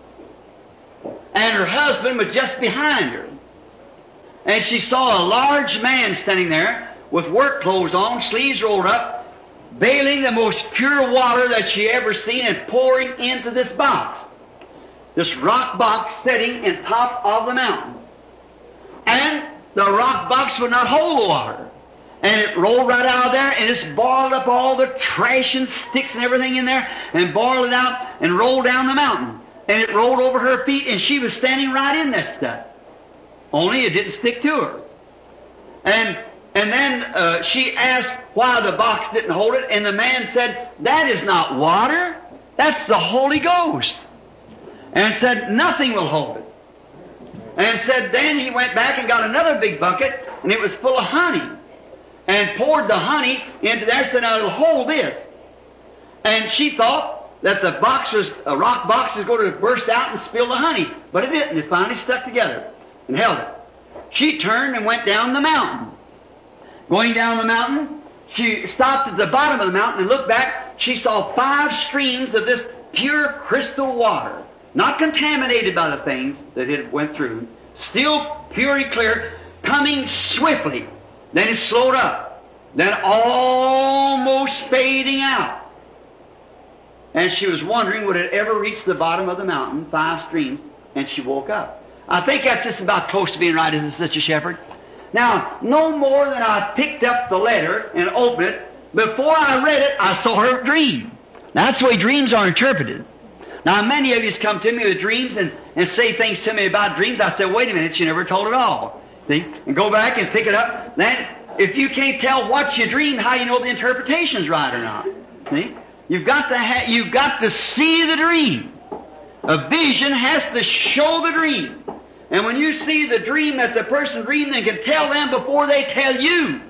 And her husband was just behind her. And she saw a large man standing there with work clothes on, sleeves rolled up, bailing the most pure water that she ever seen and pouring into this box. This rock box sitting in top of the mountain. And the rock box would not hold the water. And it rolled right out of there, and it's boiled up all the trash and sticks and everything in there, and boiled it out and rolled down the mountain. And it rolled over her feet, and she was standing right in that stuff. Only it didn't stick to her. And and then uh, she asked why the box didn't hold it, and the man said, that is not water, that's the Holy Ghost. And said, nothing will hold it. And said, then he went back and got another big bucket, and it was full of honey. And poured the honey into there, said, now it'll hold this. And she thought that the box was, a rock box was going to burst out and spill the honey. But it didn't. It finally stuck together and held it. She turned and went down the mountain. Going down the mountain, she stopped at the bottom of the mountain and looked back. She saw five streams of this pure crystal water. Not contaminated by the things that it went through. Still pure and clear, coming swiftly. Then it slowed up. Then almost fading out. And she was wondering, would it ever reach the bottom of the mountain, five streams, and she woke up. I think that's just about close to being right, isn't it, Sister Shepherd? Now, no more than I picked up the letter and opened it, before I read it, I saw her dream. Now, that's the way dreams are interpreted. Now, many of you come to me with dreams and, and say things to me about dreams. I say, wait a minute, you never told it all. See? And go back and pick it up. Then, if you can't tell what you dreamed, how you know the interpretation's right or not? See? You've got to ha- you've got to see the dream. A vision has to show the dream. And when you see the dream that the person dreamed and can tell them before they tell you,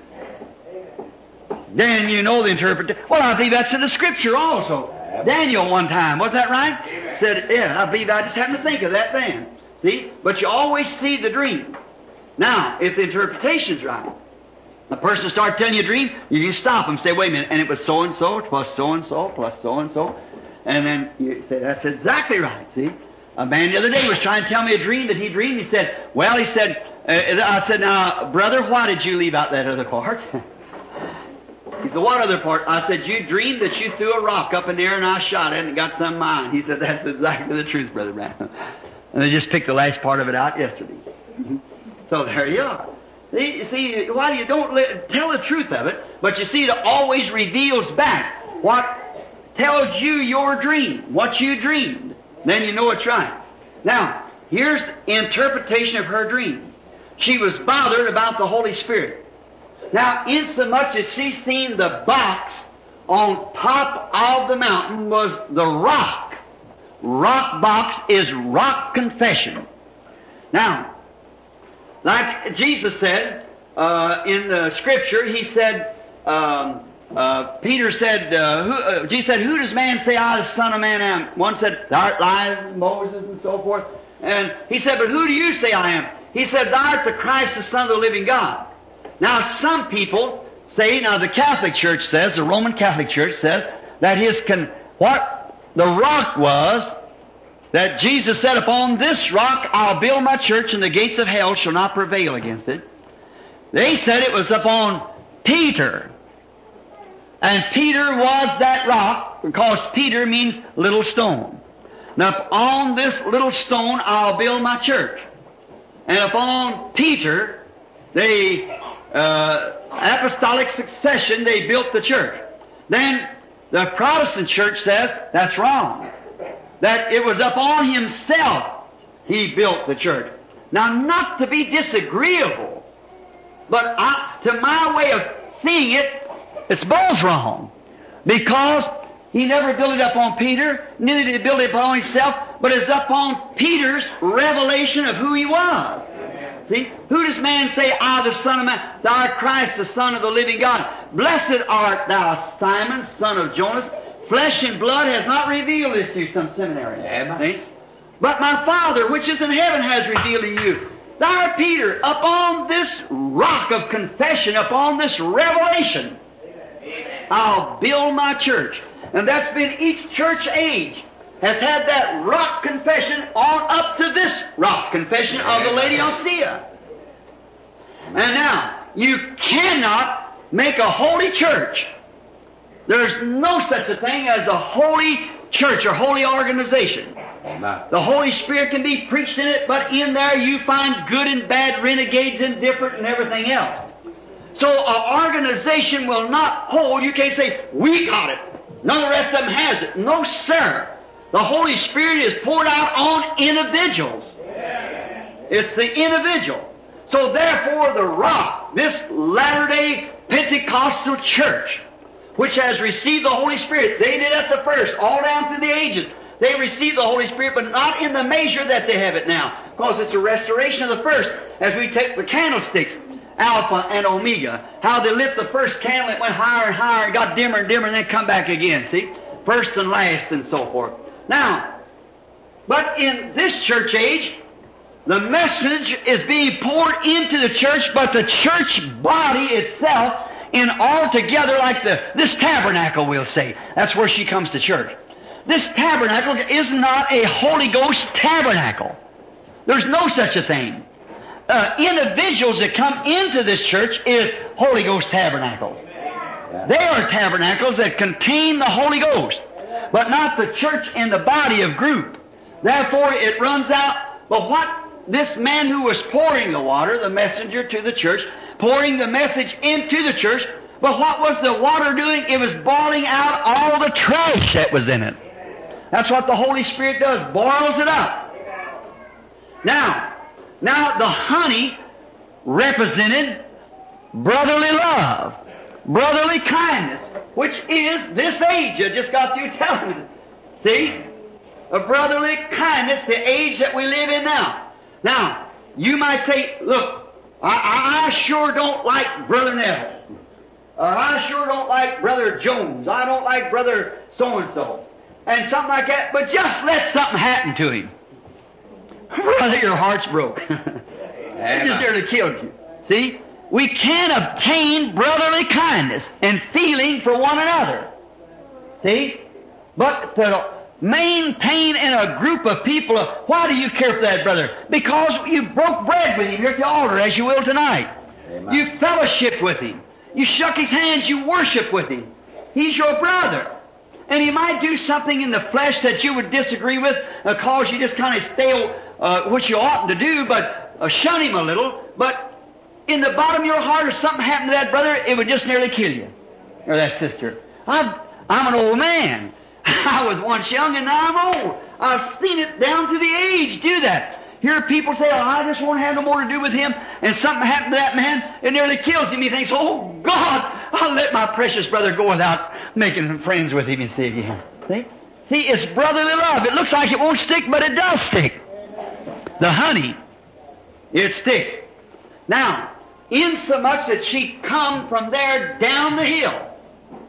then you know the interpretation. Well, I believe that's in the Scripture also. Daniel one time, was that right? Amen. Said, yeah, I believe I just happened to think of that then. See? But you always see the dream. Now, if the interpretation's right, a person starts telling you a dream, you can stop them and say, wait a minute, and it was so-and-so plus so-and-so plus so-and-so. And then you say, that's exactly right, see? A man the other day was trying to tell me a dream that he dreamed. He said, well, he said, uh, I said, now, brother, why did you leave out that other part? He said, what other part? I said, you dreamed that you threw a rock up in the air and I shot it and got some mine. He said, that's exactly the truth, Brother Branham. And they just picked the last part of it out yesterday. So there you are. See, see why you don't let, tell the truth of it, but you see, it always reveals back what tells you your dream, what you dreamed. Then you know it's right. Now, here's the interpretation of her dream. She was bothered about the Holy Spirit. Now, insomuch as she seen the box on top of the mountain was the rock. Rock box is rock confession. Now, like Jesus said uh, in the Scripture, He said, um, uh, Peter said, uh, who, uh, Jesus said, who does man say I, the Son of Man, am? One said, thou art Elias, Moses, and so forth. And he said, but who do you say I am? He said, thou art the Christ, the Son of the living God. Now, some people say, now the Catholic Church says, the Roman Catholic Church says, that his, con- what the rock was, that Jesus said, upon this rock I'll build my church, and the gates of hell shall not prevail against it. They said it was upon Peter. And Peter was that rock, because Peter means little stone. Now, on this little stone I'll build my church. And upon Peter, the uh, apostolic succession, they built the church. Then the Protestant church says that's wrong. That it was upon himself he built the church. Now, not to be disagreeable, but I, to my way of seeing it, it's both wrong. Because he never built it upon Peter, neither did he build it upon himself, but it's upon Peter's revelation of who he was. See? Who does man say, I, the Son of Man, thou art Christ, the Son of the living God? Blessed art thou, Simon, son of Jonas. Flesh and blood has not revealed this to you, some seminary. See? But my Father, which is in heaven, has revealed to you. Thou art Peter, upon this rock of confession, upon this revelation, I'll build my church. And that's been each church age has had that rock confession on up to this rock confession of the Laodicea. And now, you cannot make a holy church. There's no such a thing as a holy church or holy organization. The Holy Spirit can be preached in it, but in there you find good and bad, renegades, indifferent, and everything else. So an organization will not hold. You can't say, we got it. None of the rest of them has it. No, sir. The Holy Spirit is poured out on individuals. It's the individual. So therefore the rock, this Latter-day Pentecostal church, which has received the Holy Spirit, they did at the first, all down through the ages. They received the Holy Spirit, but not in the measure that they have it now, because it's a restoration of the first. As we take the candlesticks, Alpha and Omega, how they lit the first candle, it went higher and higher, and got dimmer and dimmer, and then come back again, see? First and last and so forth. Now, but in this church age, the message is being poured into the church, but the church body itself, in all together, like the this tabernacle, we'll say. That's where she comes to church. This tabernacle is not a Holy Ghost tabernacle. There's no such a thing. Uh, individuals that come into this church is Holy Ghost tabernacles. They are tabernacles that contain the Holy Ghost, but not the church in the body of group. Therefore, it runs out. But what this man who was pouring the water, the messenger to the church, pouring the message into the church, but what was the water doing? It was boiling out all the trash that was in it. That's what the Holy Spirit does, boils it up. Now, now the honey represented brotherly love, brotherly kindness, which is this age. I just got through telling you. See? A brotherly kindness, the age that we live in now. Now, you might say, look, I, I sure don't like Brother Neville. Or I sure don't like Brother Jones. I don't like Brother so-and-so. And something like that. But just let something happen to him. Brother, your heart's broke. It just nearly killed you. See? We can't obtain brotherly kindness and feeling for one another. See? But to maintain in a group of people, why do you care for that brother? Because you broke bread with him here at the altar, as you will tonight. Amen. You fellowshiped with him. You shook his hands. You worshiped with him. He's your brother. And he might do something in the flesh that you would disagree with, uh, cause you just kind of stay, uh, which you oughtn't to do, but uh, shun him a little. But in the bottom of your heart, if something happened to that brother, it would just nearly kill you. Or that sister. I've, I'm an old man. I was once young and now I'm old. I've seen it down to the age do that. Hear people say, oh, I just won't have no more to do with him, and something happened to that man, it nearly kills him. He thinks, oh, God, I'll let my precious brother go without making friends with him, you see again. See? See, it's brotherly love. It looks like it won't stick, but it does stick. The honey, it sticks. Now, insomuch that she come from there down the hill,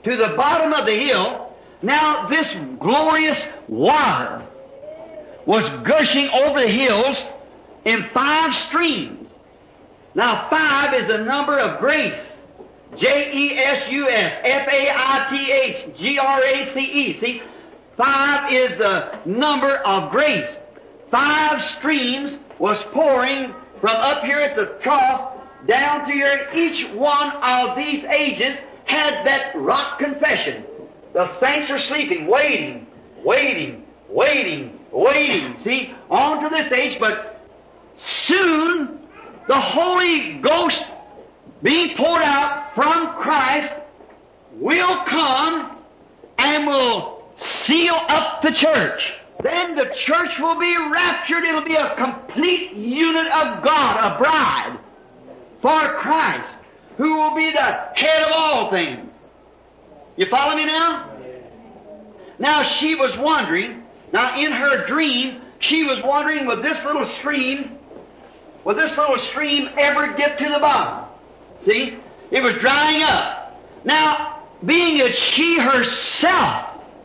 to the bottom of the hill. Now this glorious water was gushing over the hills in five streams. Now five is the number of grace. J E S U S, F A I T H, G R A C E. See? Five is the number of grace. Five streams was pouring from up here at the trough down to here. Each one of these ages had that rock confession. The saints are sleeping, waiting, waiting, waiting, waiting. See? On to this age, but soon the Holy Ghost being poured out from Christ will come and will seal up the church. Then the church will be raptured. It'll be a complete unit of God, a bride for Christ, who will be the head of all things. You follow me now? Now she was wondering, now in her dream, she was wondering, would this little stream, would this little stream ever get to the bottom? See? It was drying up. Now, being that she herself,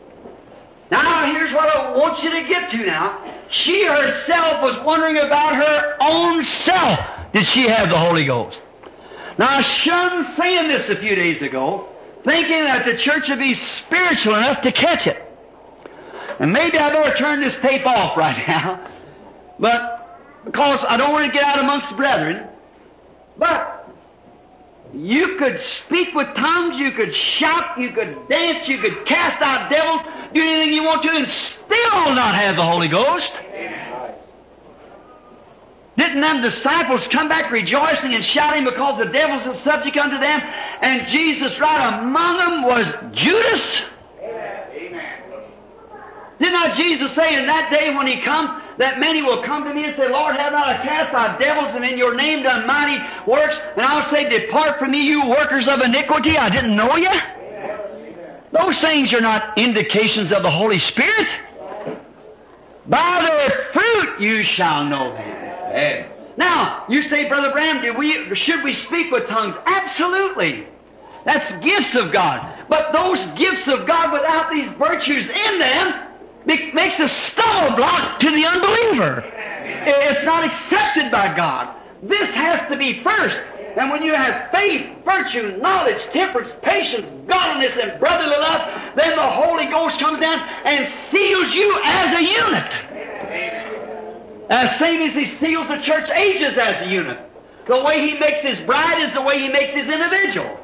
now here's what I want you to get to now. She herself was wondering about her own self. Did she have the Holy Ghost? Now I shun saying this a few days ago, thinking that the church would be spiritual enough to catch it. And maybe I better turn this tape off right now, but because I don't want to get out amongst the brethren. But you could speak with tongues, you could shout, you could dance, you could cast out devils, do anything you want to, and still not have the Holy Ghost. Amen. Didn't them disciples come back rejoicing and shouting because the devils are subject unto them, and Jesus right among them was Judas? Amen. Did not Jesus say in that day when He comes, that many will come to me and say, Lord, have not I cast out devils and in your name done mighty works? And I'll say, depart from me, you workers of iniquity, I didn't know you. Those things are not indications of the Holy Spirit. By their fruit you shall know them. Now, you say, Brother Branham, do we, should we speak with tongues? Absolutely. That's gifts of God. But those gifts of God without these virtues in them It makes a stumbling block to the unbeliever. It's not accepted by God. This has to be first. And when you have faith, virtue, knowledge, temperance, patience, godliness, and brotherly love, then the Holy Ghost comes down and seals you as a unit. As same as He seals the church ages as a unit. The way He makes His bride is the way He makes His individual.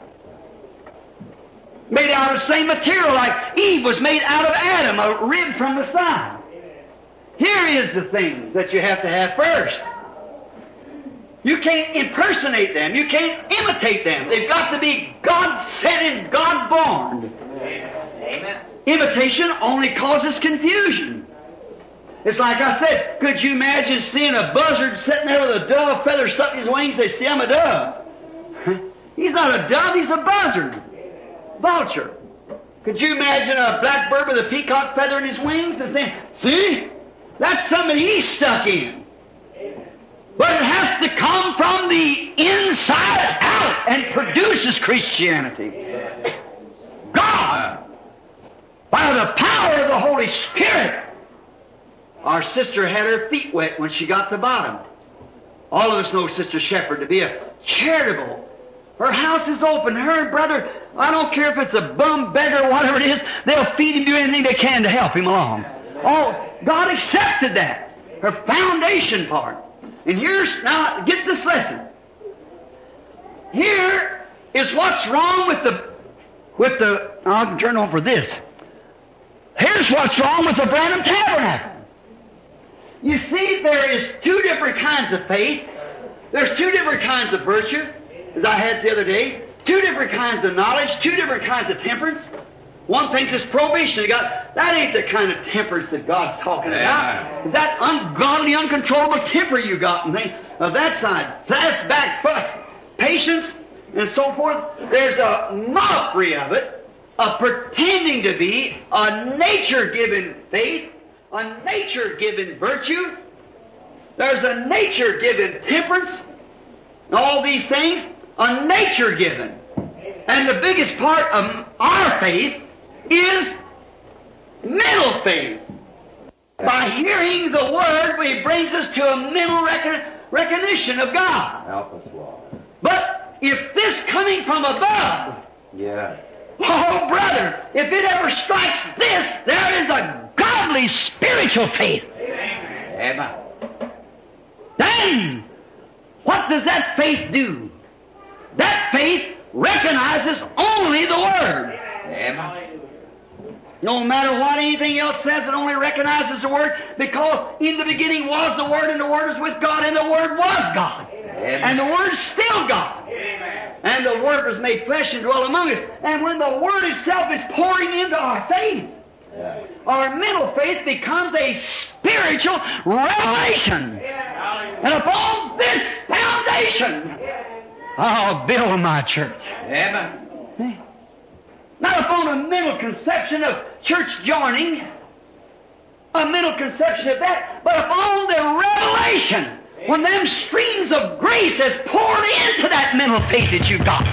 Made out of the same material, like Eve was made out of Adam, a rib from the side. Here is the things that you have to have first. You can't impersonate them. You can't imitate them. They've got to be God-sent and God-born. Amen. Imitation only causes confusion. It's like I said, could you imagine seeing a buzzard sitting there with a dove feather stuck in his wings? They say, I'm a dove. He's not a dove, he's a buzzard. Vulture. Could you imagine a blackbird with a peacock feather in his wings and saying, see, that's something he's stuck in. But it has to come from the inside out and produces Christianity. God, by the power of the Holy Spirit. Our sister had her feet wet when she got to the bottom. All of us know Sister Shepherd to be a charitable. Her house is open. Her and brother, I don't care if it's a bum, beggar, whatever it is, they'll feed him, do anything they can to help him along. Oh, God accepted that. Her foundation part. And here's, now, get this lesson. Here is what's wrong with the, with the, I'll turn over this. Here's what's wrong with the Branham Tabernacle. You see, there is two different kinds of faith. There's two different kinds of virtue, as I had the other day. Two different kinds of knowledge, two different kinds of temperance. One thinks it's prohibition. God, that ain't the kind of temperance that God's talking about. Is that ungodly, uncontrollable temper you got and things of that side? Fast back, fuss, patience, and so forth. There's a mockery of it, a pretending to be a nature-given faith, a nature-given virtue. There's a nature-given temperance, and all these things, a nature-given. And the biggest part of our faith is mental faith. By hearing the Word, it brings us to a mental recon- recognition of God. Help us, Lord. But if this coming from above, Yeah. oh, brother, if it ever strikes this, there is a godly spiritual faith. Amen. Then, what does that faith do? That faith recognizes only the Word. Amen. No matter what anything else says, it only recognizes the Word, because in the beginning was the Word, and the Word was with God, and the Word was God. Amen. And the Word's still God. And the Word was made flesh and dwelt among us. And when the Word itself is pouring into our faith, Yeah. our mental faith becomes a spiritual revelation. And upon this foundation, I'll build my church. Amen. Not upon a mental conception of church joining, a mental conception of that, but upon the revelation, when them streams of grace has poured into that mental faith that you've got.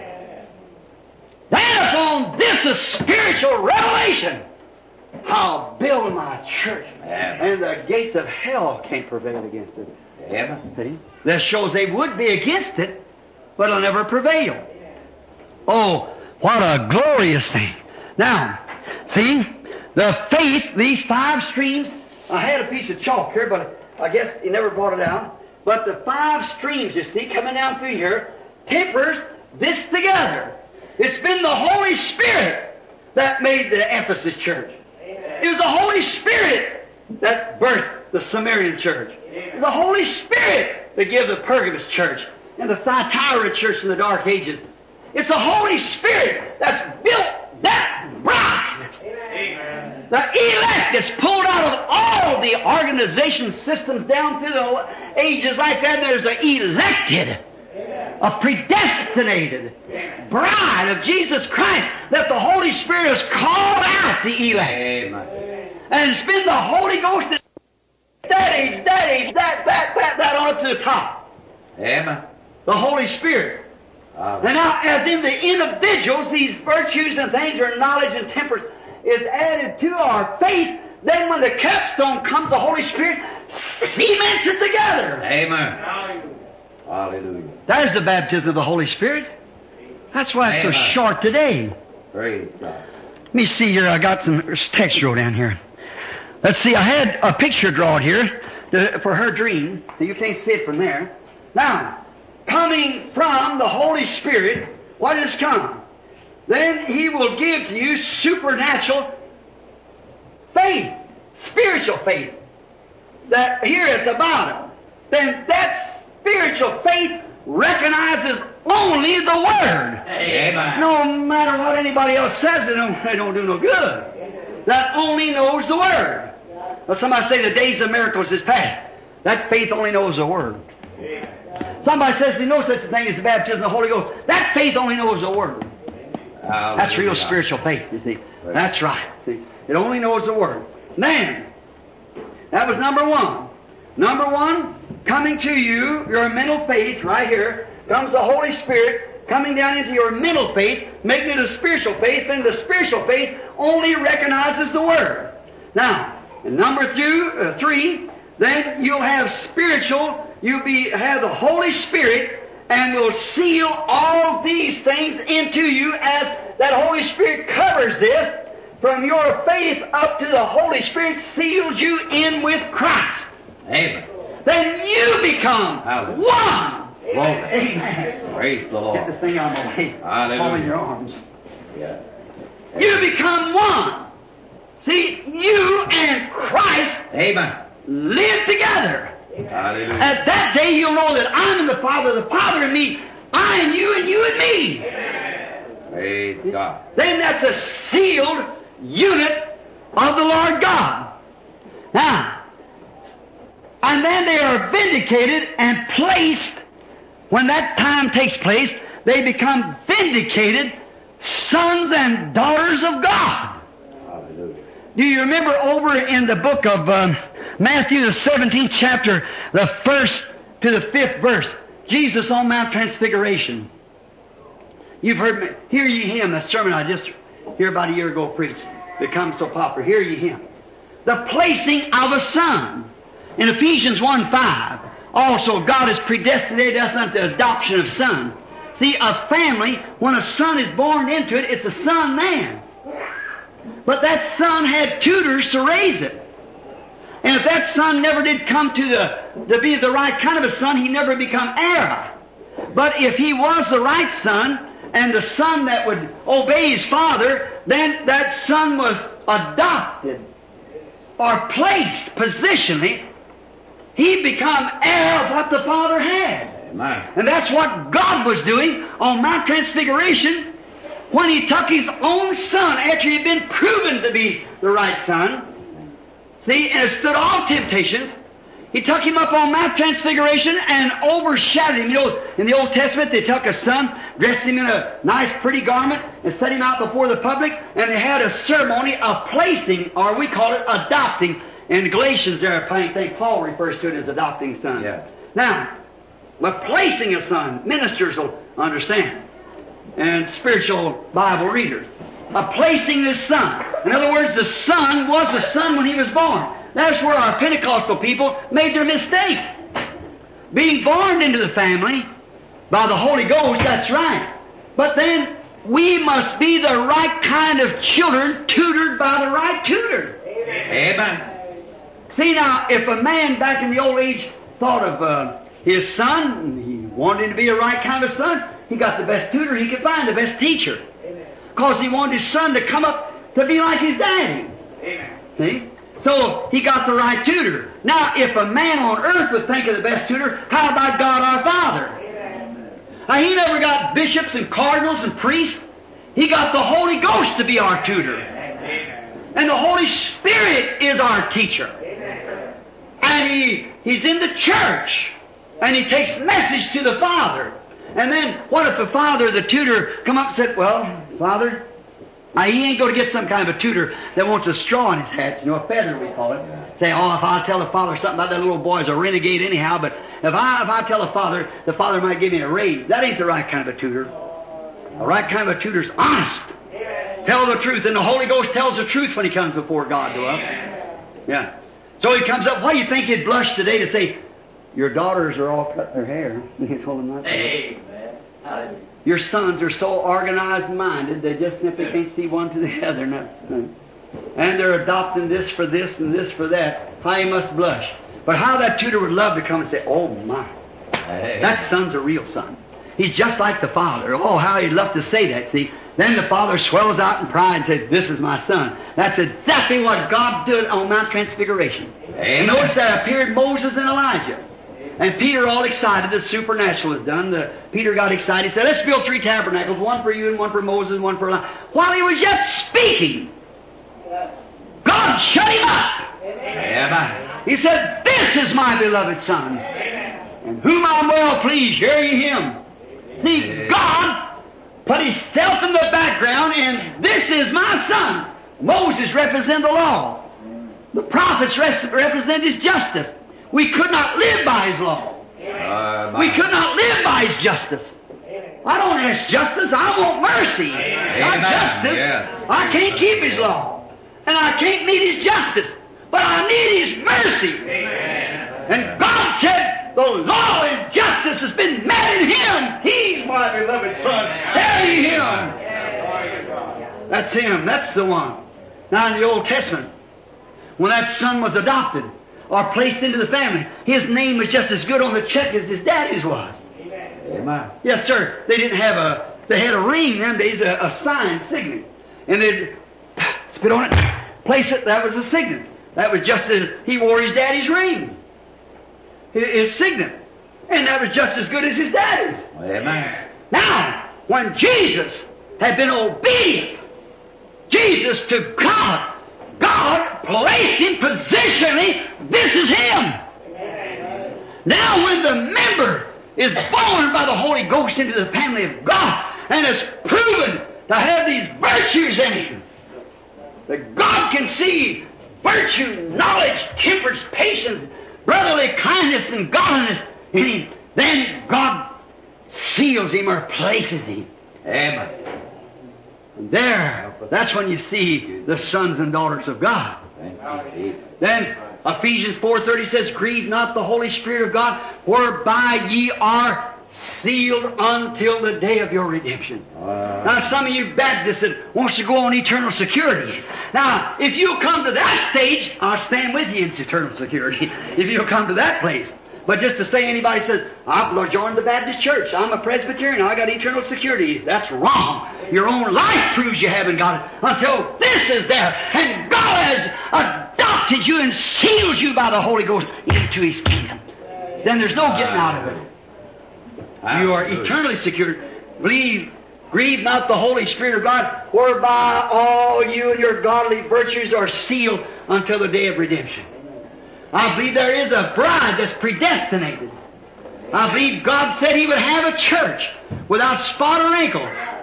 Then upon this a spiritual revelation, I'll build my church, and the gates of hell can't prevail against it. Amen. See? That shows they would be against it, but it'll never prevail. Oh, what a glorious thing. Now, see, the faith, these five streams, I had a piece of chalk here, but I guess he never brought it out. But the five streams, you see, coming down through here, tempers this together. It's been the Holy Spirit that made the Ephesus church. It was the Holy Spirit that birthed the Sumerian church. It was the Holy Spirit that gave the Pergamus church and the Thyatira church in the Dark Ages. It's the Holy Spirit that's built that bride. Amen. The elect is pulled out of all the organization systems down through the ages like that. There's an elected, a predestinated bride of Jesus Christ that the Holy Spirit has called out the elect. Amen. And it's been the Holy Ghost that that age, that age, that, that, that, that on up to the top. Amen. The Holy Spirit. And now, as in the individuals, these virtues and things, or knowledge and temperance, is added to our faith, then when the capstone comes, the Holy Spirit cements it together. Amen. Hallelujah. There's the baptism of the Holy Spirit. That's why it's so Amen. short today. Praise God. Let me see here. I got some text wrote down here. Let's see. I had a picture drawn here to, for her dream. You can't see it from there. Now, coming from the Holy Spirit, what has come? Then He will give to you supernatural faith, spiritual faith. That here at the bottom. Then that spiritual faith recognizes only the Word. Amen. No matter what anybody else says, they don't, they don't do no good. That only knows the Word. Well, somebody say the days of miracles is past. That faith only knows the Word. Somebody says there's no such a thing as the baptism of the Holy Ghost. That faith only knows the Word. Hallelujah. That's real spiritual faith, you see. That's right. See, it only knows the Word. Then, that was number one. Number one, coming to you, your mental faith, right here, comes the Holy Spirit coming down into your mental faith, making it a spiritual faith, and the spiritual faith only recognizes the Word. Now, and number two, uh, three, then you'll have spiritual, you'll be, have the Holy Spirit, and will seal all these things into you as that Holy Spirit covers this. From your faith up to the Holy Spirit seals you in with Christ. Amen. Then you become Hallelujah. one. Glory. Amen. Praise the Get Lord. this thing out of my way. Hallelujah. Fall in your arms. Yeah. You become one. See, you and Christ Amen. live together. Hallelujah. At that day you'll know that I'm in the Father, the Father in me, I in you, and you in me. Praise God. Then that's a sealed unit of the Lord God. Now, and then they are vindicated and placed, when that time takes place, they become vindicated sons and daughters of God. Hallelujah. Do you remember over in the book of um, Matthew, the seventeenth chapter, the first to the fifth verse, Jesus on Mount Transfiguration. You've heard me, Hear Ye Him, that sermon I just here about a year ago preached. Become so popular. Hear Ye Him. The placing of a son. In Ephesians one five, also God has predestinated us unto adoption of sons. See, a family, when a son is born into it, it's a son then. But that son had tutors to raise it. And if that son never did come to the to be the right kind of a son, he never become heir. But if he was the right son, and the son that would obey his father, then that son was adopted or placed positionally. He'd become heir of what the father had. Amen. And that's what God was doing on Mount Transfiguration when He took His own son after He'd been proven to be the right son. See, and it stood all temptations. He took Him up on Mount Transfiguration and overshadowed Him. You know, in the Old Testament, they took a son, dressed him in a nice, pretty garment, and set him out before the public, and they had a ceremony of placing, or we call it adopting. In Galatians there, I think Paul refers to it as adopting son. Yeah. Now, but placing a son, ministers will understand, and spiritual Bible readers. A placing this son. In other words, the son was the son when he was born. That's where our Pentecostal people made their mistake. Being born into the family by the Holy Ghost, that's right. But then we must be the right kind of children, tutored by the right tutor. Amen. See now, if a man back in the old age thought of uh, his son, and he wanted him to be a right kind of son, he got the best tutor he could find, the best teacher. Because he wanted his son to come up to be like his daddy. Amen. See? So he got the right tutor. Now, if a man on earth would think of the best tutor, how about God our Father? Amen. Now, He never got bishops and cardinals and priests. He got the Holy Ghost to be our tutor. Amen. And the Holy Spirit is our teacher. Amen. And he, He's in the church. And He takes message to the Father. And then, what if the Father, the tutor, come up and said, well, Father, now he ain't going to get some kind of a tutor that wants a straw in his hat, you know, a feather we call it. Say, oh, if I tell the Father something about that little boy's a renegade anyhow, but if I if I tell the Father, the Father might give me a raise. That ain't the right kind of a tutor. The right kind of a tutor's honest. Tell the truth, and the Holy Ghost tells the truth when He comes before God to us. Yeah. So He comes up, why do you think He'd blush today to say, your daughters are all cut their hair? He told them not to. Amen. Your sons are so organized-minded, they just simply can't see one to the other. And they're adopting this for this and this for that. How you must blush. But how that tutor would love to come and say, oh my, Hey. that son's a real son. He's just like the father. Oh, how he'd love to say that, see. Then the father swells out in pride and says, this is my son. That's exactly what God did on Mount Transfiguration. And notice that appeared Moses and Elijah. And Peter all excited, the supernatural was done. The, Peter got excited. He said, let's build three tabernacles, one for you and one for Moses and one for Elijah. While he was yet speaking, God shut him up. Amen. He said, this is my beloved son, and whom I am well pleased, hear ye him. See, God put Himself in the background, and this is my son. Moses represented the law. The prophets represent His justice. We could not live by His law. Uh, We could not live by His justice. I don't ask justice, I want mercy. Not Amen. justice. Yes. I can't keep His law. And I can't meet His justice. But I need His mercy. And God said, the law and justice has been met in Him. He's my beloved Son. Hear ye Him. That's Him. That's the one. Now in the Old Testament, when that son was adopted or placed into the family, his name was just as good on the check as his daddy's was. Amen. Yes, sir. They didn't have a, they had a ring in them days, a, a sign, signet. And they'd spit on it, place it, that was a signet. That was just as he wore his daddy's ring. His, his signet. And that was just as good as his daddy's. Amen. Now, when Jesus had been obedient, Jesus to God, God placed him positionally, this is him. Now when the member is born by the Holy Ghost into the family of God and is proven to have these virtues in him, that God can see virtue, knowledge, temperance, patience, brotherly kindness, and godliness in him, then God seals him or places him Amen. And there, that's when you see the sons and daughters of God. Thank you, Jesus. Then Ephesians four thirty says, grieve not the Holy Spirit of God, whereby ye are sealed until the day of your redemption. Uh, Now, some of you Baptists that wants to go on eternal security. Now, if you'll come to that stage, I'll stand with you in eternal security. If you'll come to that place. But just to say anybody says, I've joined the Baptist church, I'm a Presbyterian, I got eternal security. That's wrong. Your own life proves you haven't got it until this is there. And God has adopted you and sealed you by the Holy Ghost into His kingdom. Then there's no getting out of it. You are eternally secured. Believe, grieve not the Holy Spirit of God, whereby all you and your godly virtues are sealed until the day of redemption. I believe there is a bride that's predestinated. I believe God said He would have a church without spot or wrinkle.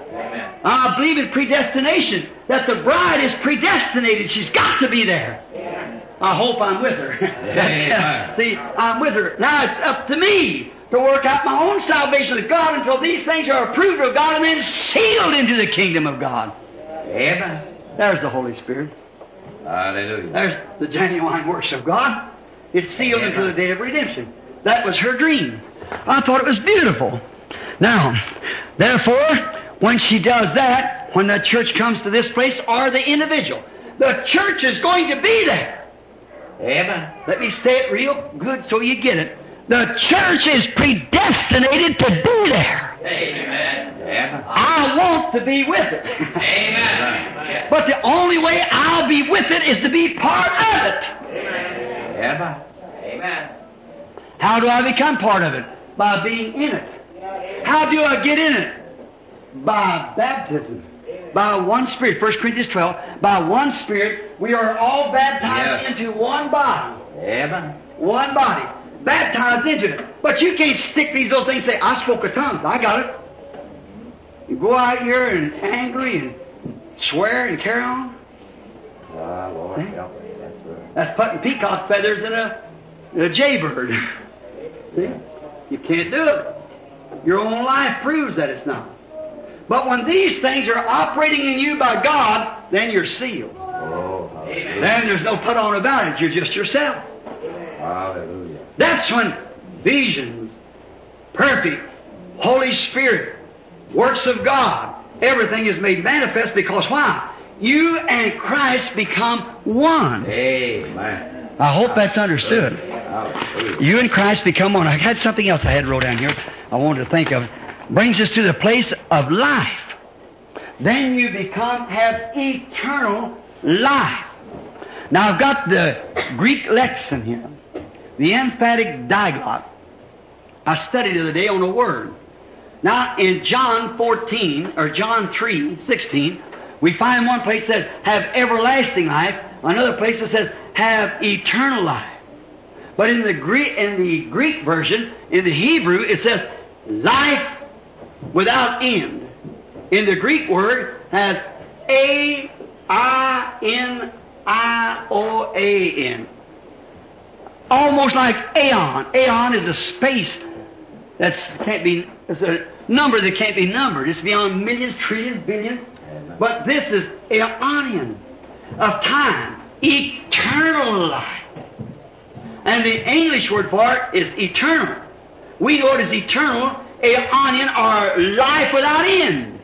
I believe in predestination, that the bride is predestinated. She's got to be there. I hope I'm with her. See, I'm with her. Now it's up to me to work out my own salvation with God until these things are approved of God and then sealed into the kingdom of God. Amen. There's the Holy Spirit. Hallelujah. There's the genuine works of God. It's sealed Amen. into the day of redemption. That was her dream. I thought it was beautiful. Now, therefore, when she does that, when the church comes to this place, or the individual, the church is going to be there. Amen. Let me say it real good so you get it. The church is predestinated to be there. Amen. Amen. I want to be with it. Amen. But the only way I'll be with it is to be part of it. Amen. Amen. How do I become part of it? By being in it. How do I get in it? By baptism. By one Spirit. First Corinthians twelve. By one Spirit, we are all baptized Yes. into one body. Amen. One body. Baptized into it. But you can't stick these little things and say, I spoke of tongues. I got it. You go out here and angry and swear and carry on. Ah, Lord, help me. That's right. That's putting peacock feathers in a, in a jaybird. See? You can't do it. Your own life proves that it's not. But when these things are operating in you by God, then you're sealed. Oh, hallelujah. Then there's no put on about it. You're just yourself. Hallelujah. That's when visions, perfect, Holy Spirit, works of God, everything is made manifest because why? You and Christ become one. Amen. I hope that's understood. Hallelujah. You and Christ become one. I had something else I had wrote down here I wanted to think of. Brings us to the place of life. Then you become, have eternal life. Now I've got the Greek lexicon here. The emphatic diglot. I studied the other day on a word. Now in John fourteen, or John three sixteen, we find one place that says, have everlasting life. Another place that says, have eternal life. But in the Greek, in the Greek version, in the Hebrew, it says, life without end. In the Greek word has A I N I O A N. Almost like aeon. Aeon is a space that can't be, it's a number that can't be numbered. It's beyond millions, trillions, billions. But this is aeonian, of time, eternal life. And the English word for it is eternal. We know it as eternal, aeonian, or life without end.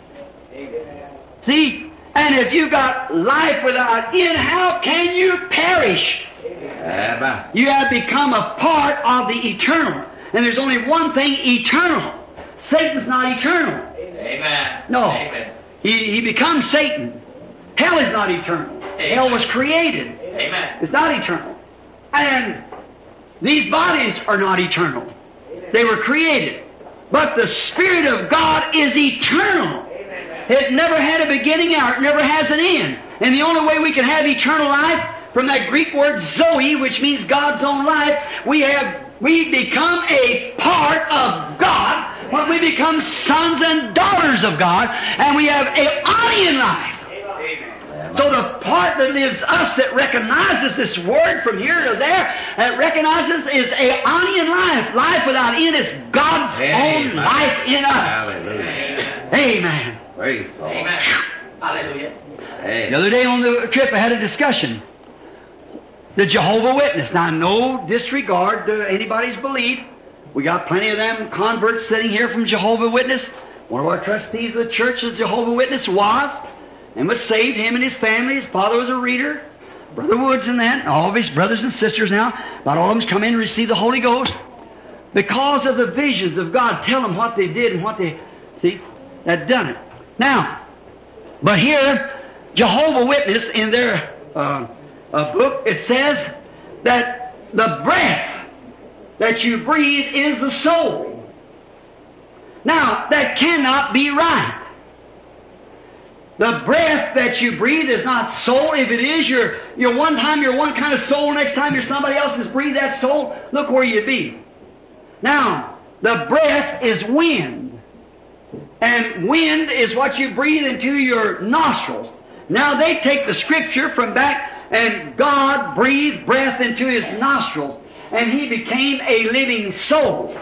See? And if you've got life without end, how can you perish? Amen. You have become a part of the eternal. And there's only one thing eternal. Satan's not eternal. Amen. No. Amen. He, he becomes Satan. Hell is not eternal. Hell was created. Amen. It's not eternal. And these bodies are not eternal. They were created. But the Spirit of God is eternal. It never had a beginning or it never has an end. And the only way we can have eternal life, from that Greek word Zoe, which means God's own life, we have we become a part of God when we become sons and daughters of God, and we have aeonian life. Amen. So the part that lives us, that recognizes this word from here to there, that recognizes is aeonian life. Life without end is God's Amen. own life in us. Hallelujah. Amen. Praise the Lord. Amen. Hallelujah. Hey. The other day on the trip I had a discussion. The Jehovah Witness. Now, no disregard to anybody's belief. We got plenty of them converts sitting here from Jehovah Witness. One of our trustees of the church of Jehovah Witness was and was saved, him and his family. His father was a reader. Brother Woods and that, and all of his brothers and sisters now, about all of them's come in and received the Holy Ghost. Because of the visions of God, tell them what they did and what they, see, had done it. Now, but here, Jehovah Witness, in their uh, uh, book, it says that the breath that you breathe is the soul. Now, that cannot be right. The breath that you breathe is not soul. If it is, you're, you're one time you're one kind of soul, next time you're somebody else's breathe that soul, look where you'd be. Now, the breath is wind. And wind is what you breathe into your nostrils. Now they take the scripture from back, and God breathed breath into his nostrils, and he became a living soul.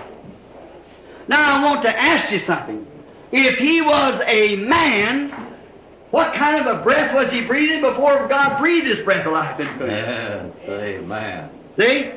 Now I want to ask you something. If he was a man, what kind of a breath was he breathing before God breathed his breath of life into him? Yes, amen. See?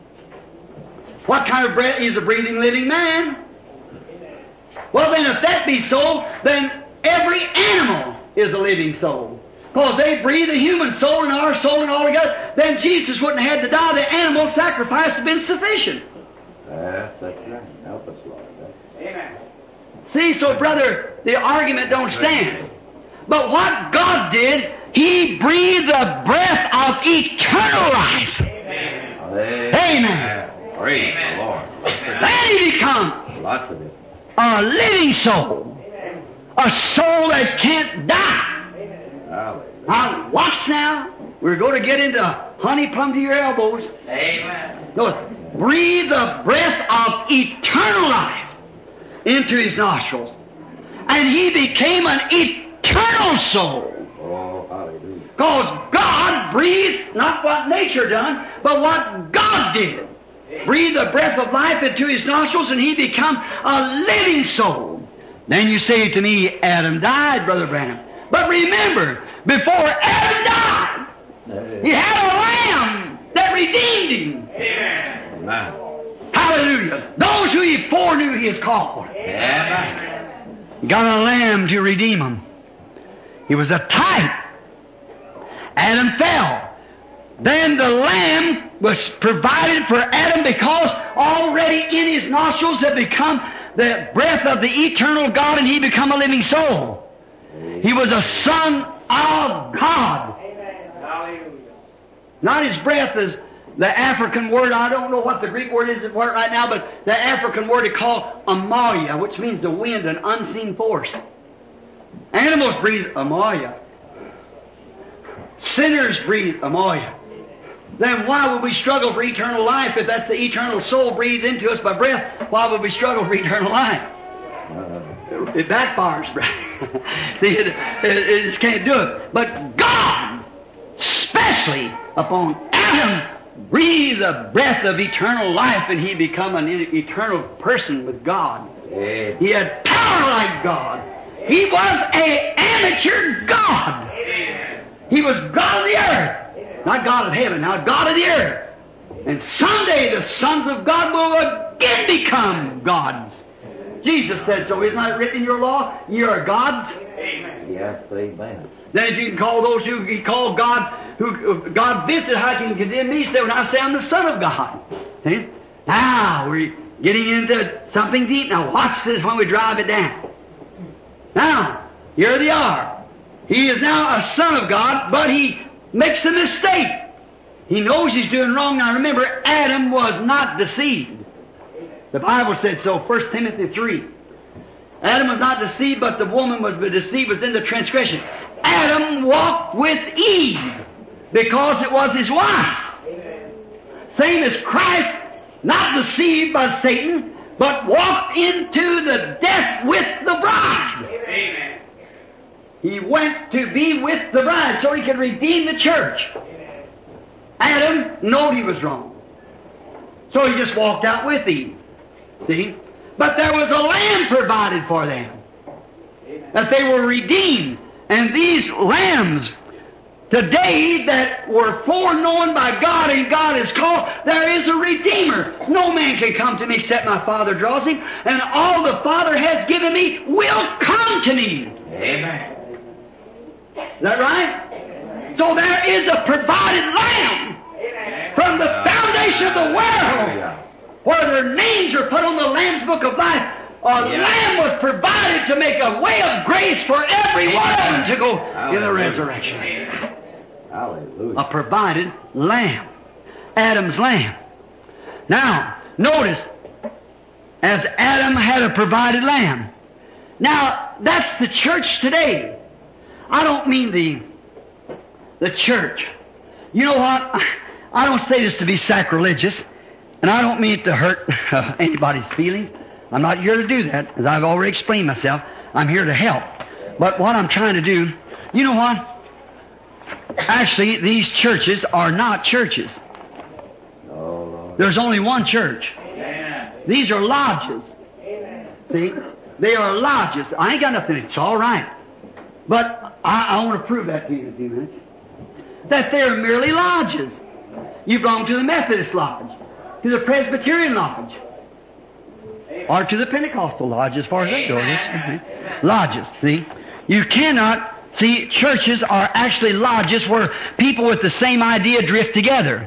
What kind of breath? He's a breathing, living man. Well, then, if that be so, then every animal is a living soul. Because they breathe a human soul and our soul and all together. Then Jesus wouldn't have had to die. The animal sacrifice had been sufficient. Yes, that's right. Help us, Lord. Amen. See, so brother, the argument don't stand. But what God did, He breathed the breath of eternal life. Amen. Amen. Praise the Lord. Then He become Lots of it. a living soul. A soul that can't die. Hallelujah. Now, watch now. We're going to get into honey plumb to your elbows. Amen. No, breathe the breath of eternal life into his nostrils. And he became an eternal soul. Oh, hallelujah. Because God breathed not what nature done, but what God did. Breathed the breath of life into his nostrils, and he become a living soul. Then you say to me, Adam died, Brother Branham. But remember, before Adam died, he had a lamb that redeemed him. Amen. Amen. Hallelujah. Those who he foreknew he has called. Amen. Got a lamb to redeem him. He was a type. Adam fell. Then the lamb was provided for Adam because already in his nostrils had become the breath of the eternal God, and he become a living soul. He was a son of God. Hallelujah. Not his breath is the African word. I don't know what the Greek word is for it right now, but the African word is called amaya, which means the wind, an unseen force. Animals breathe amaya. Sinners breathe amaya. Then why would we struggle for eternal life if that's the eternal soul breathed into us by breath? Why would we struggle for eternal life? Uh, It backfires, brother. See, it, it, it just can't do it. But God, especially upon Adam, breathed the breath of eternal life, and he become an eternal person with God. Amen. He had power like God. He was an amateur God. He was God of the earth. Not God of heaven, now God of the earth. And someday the sons of God will again become gods. Jesus said so. Isn't that written in your law? You are gods. Amen. Yes, amen. Then if you can call those who he called God, who God visited, how can you condemn me? Say, when I say I'm the Son of God. See? Now we're getting into something deep. Now watch this when we drive it down. Now, here they are. He is now a son of God, but he makes a mistake. He knows he's doing wrong. Now remember, Adam was not deceived. The Bible said so, First Timothy three. Adam was not deceived, but the woman was deceived, was in the transgression. Adam walked with Eve because it was his wife. Same as Christ, not deceived by Satan, but walked into the death with the bride. Amen. He went to be with the bride so he could redeem the church. Adam knew he was wrong. So he just walked out with Eve. See? But there was a lamb provided for them. That they were redeemed. And these lambs today that were foreknown by God and God has called, there is a Redeemer. No man can come to me except my Father draws him. And all the Father has given me will come to me. Amen. Is that right? So there is a provided lamb from the foundation of the world where their names are put on the Lamb's Book of Life. A lamb was provided to make a way of grace for every one of them to go in the resurrection. Hallelujah. A provided lamb. Adam's lamb. Now, notice, as Adam had a provided lamb. Now, that's the church today. I don't mean the, the church. You know what? I don't say this to be sacrilegious, and I don't mean it to hurt uh, anybody's feelings. I'm not here to do that, as I've already explained myself. I'm here to help. But what I'm trying to do, you know what? Actually, these churches are not churches. Oh, Lord. There's only one church. These are lodges. See? They are lodges. I ain't got nothing. It's all right. But I, I want to prove that to you in a few minutes. That they're merely lodges. You belong to the Methodist Lodge, to the Presbyterian Lodge, or to the Pentecostal Lodge, as far as that goes. Mm-hmm. Lodges, see? You cannot, see, churches are actually lodges where people with the same idea drift together.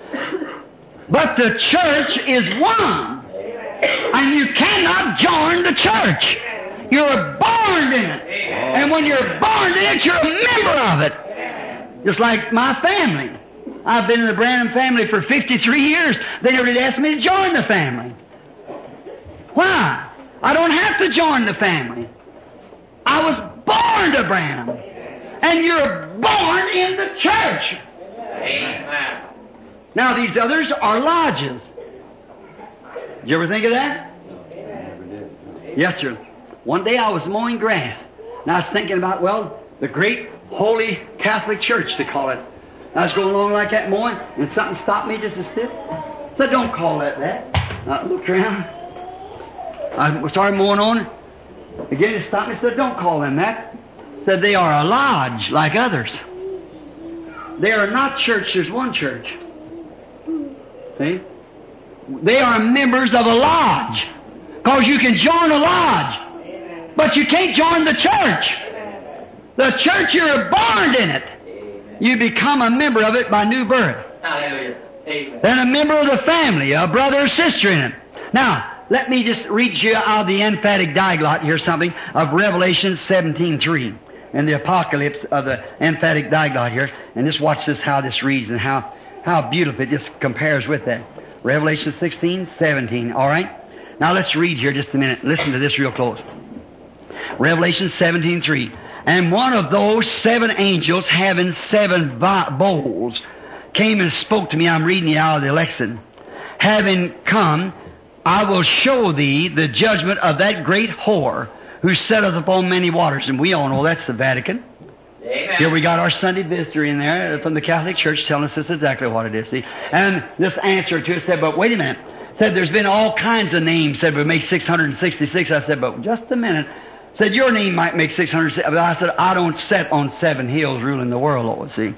But the church is one. And you cannot join the church. You're born in it. And when you're born in it, you're a member of it. Just like my family. I've been in the Branham family for fifty-three years. They never did ask me to join the family. Why? I don't have to join the family. I was born to Branham. And you're born in the church. Amen. Now these others are lodges. Did you ever think of that? Yes, sir. One day I was mowing grass, and I was thinking about, well, the great holy Catholic Church, they call it. I was going along like that mowing, and something stopped me just as stiff. Said, don't call that that. I looked around. I started mowing on. Again, it stopped me. Said, don't call them that. Said, they are a lodge like others. They are not church. There's one church. See? They are members of a lodge. Because you can join a lodge. But you can't join the church. The church, you're born in it. You become a member of it by new birth. Hallelujah. Amen. Then a member of the family, a brother or sister in it. Now, let me just read you out of the emphatic diglot here something of Revelation seventeen three. And the apocalypse of the emphatic diglot here. And just watch this, how this reads and how, how beautiful it just compares with that. Revelation sixteen seventeen. All right? Now let's read here just a minute. Listen to this real close. Revelation seventeen three. And one of those seven angels having seven bowls came and spoke to me. I'm reading it out of the lexicon. Having come, I will show thee the judgment of that great whore who sitteth upon many waters. And we all know that's the Vatican. Amen. Here we got our Sunday visitor in there from the Catholic Church telling us this is exactly what it is. See? And this answer to it said, but wait a minute. Said there's been all kinds of names. Said we make six hundred sixty-six. I said, but just a minute. Said your name might make six hundred. But I said I don't sit on seven hills ruling the world, Lord. See,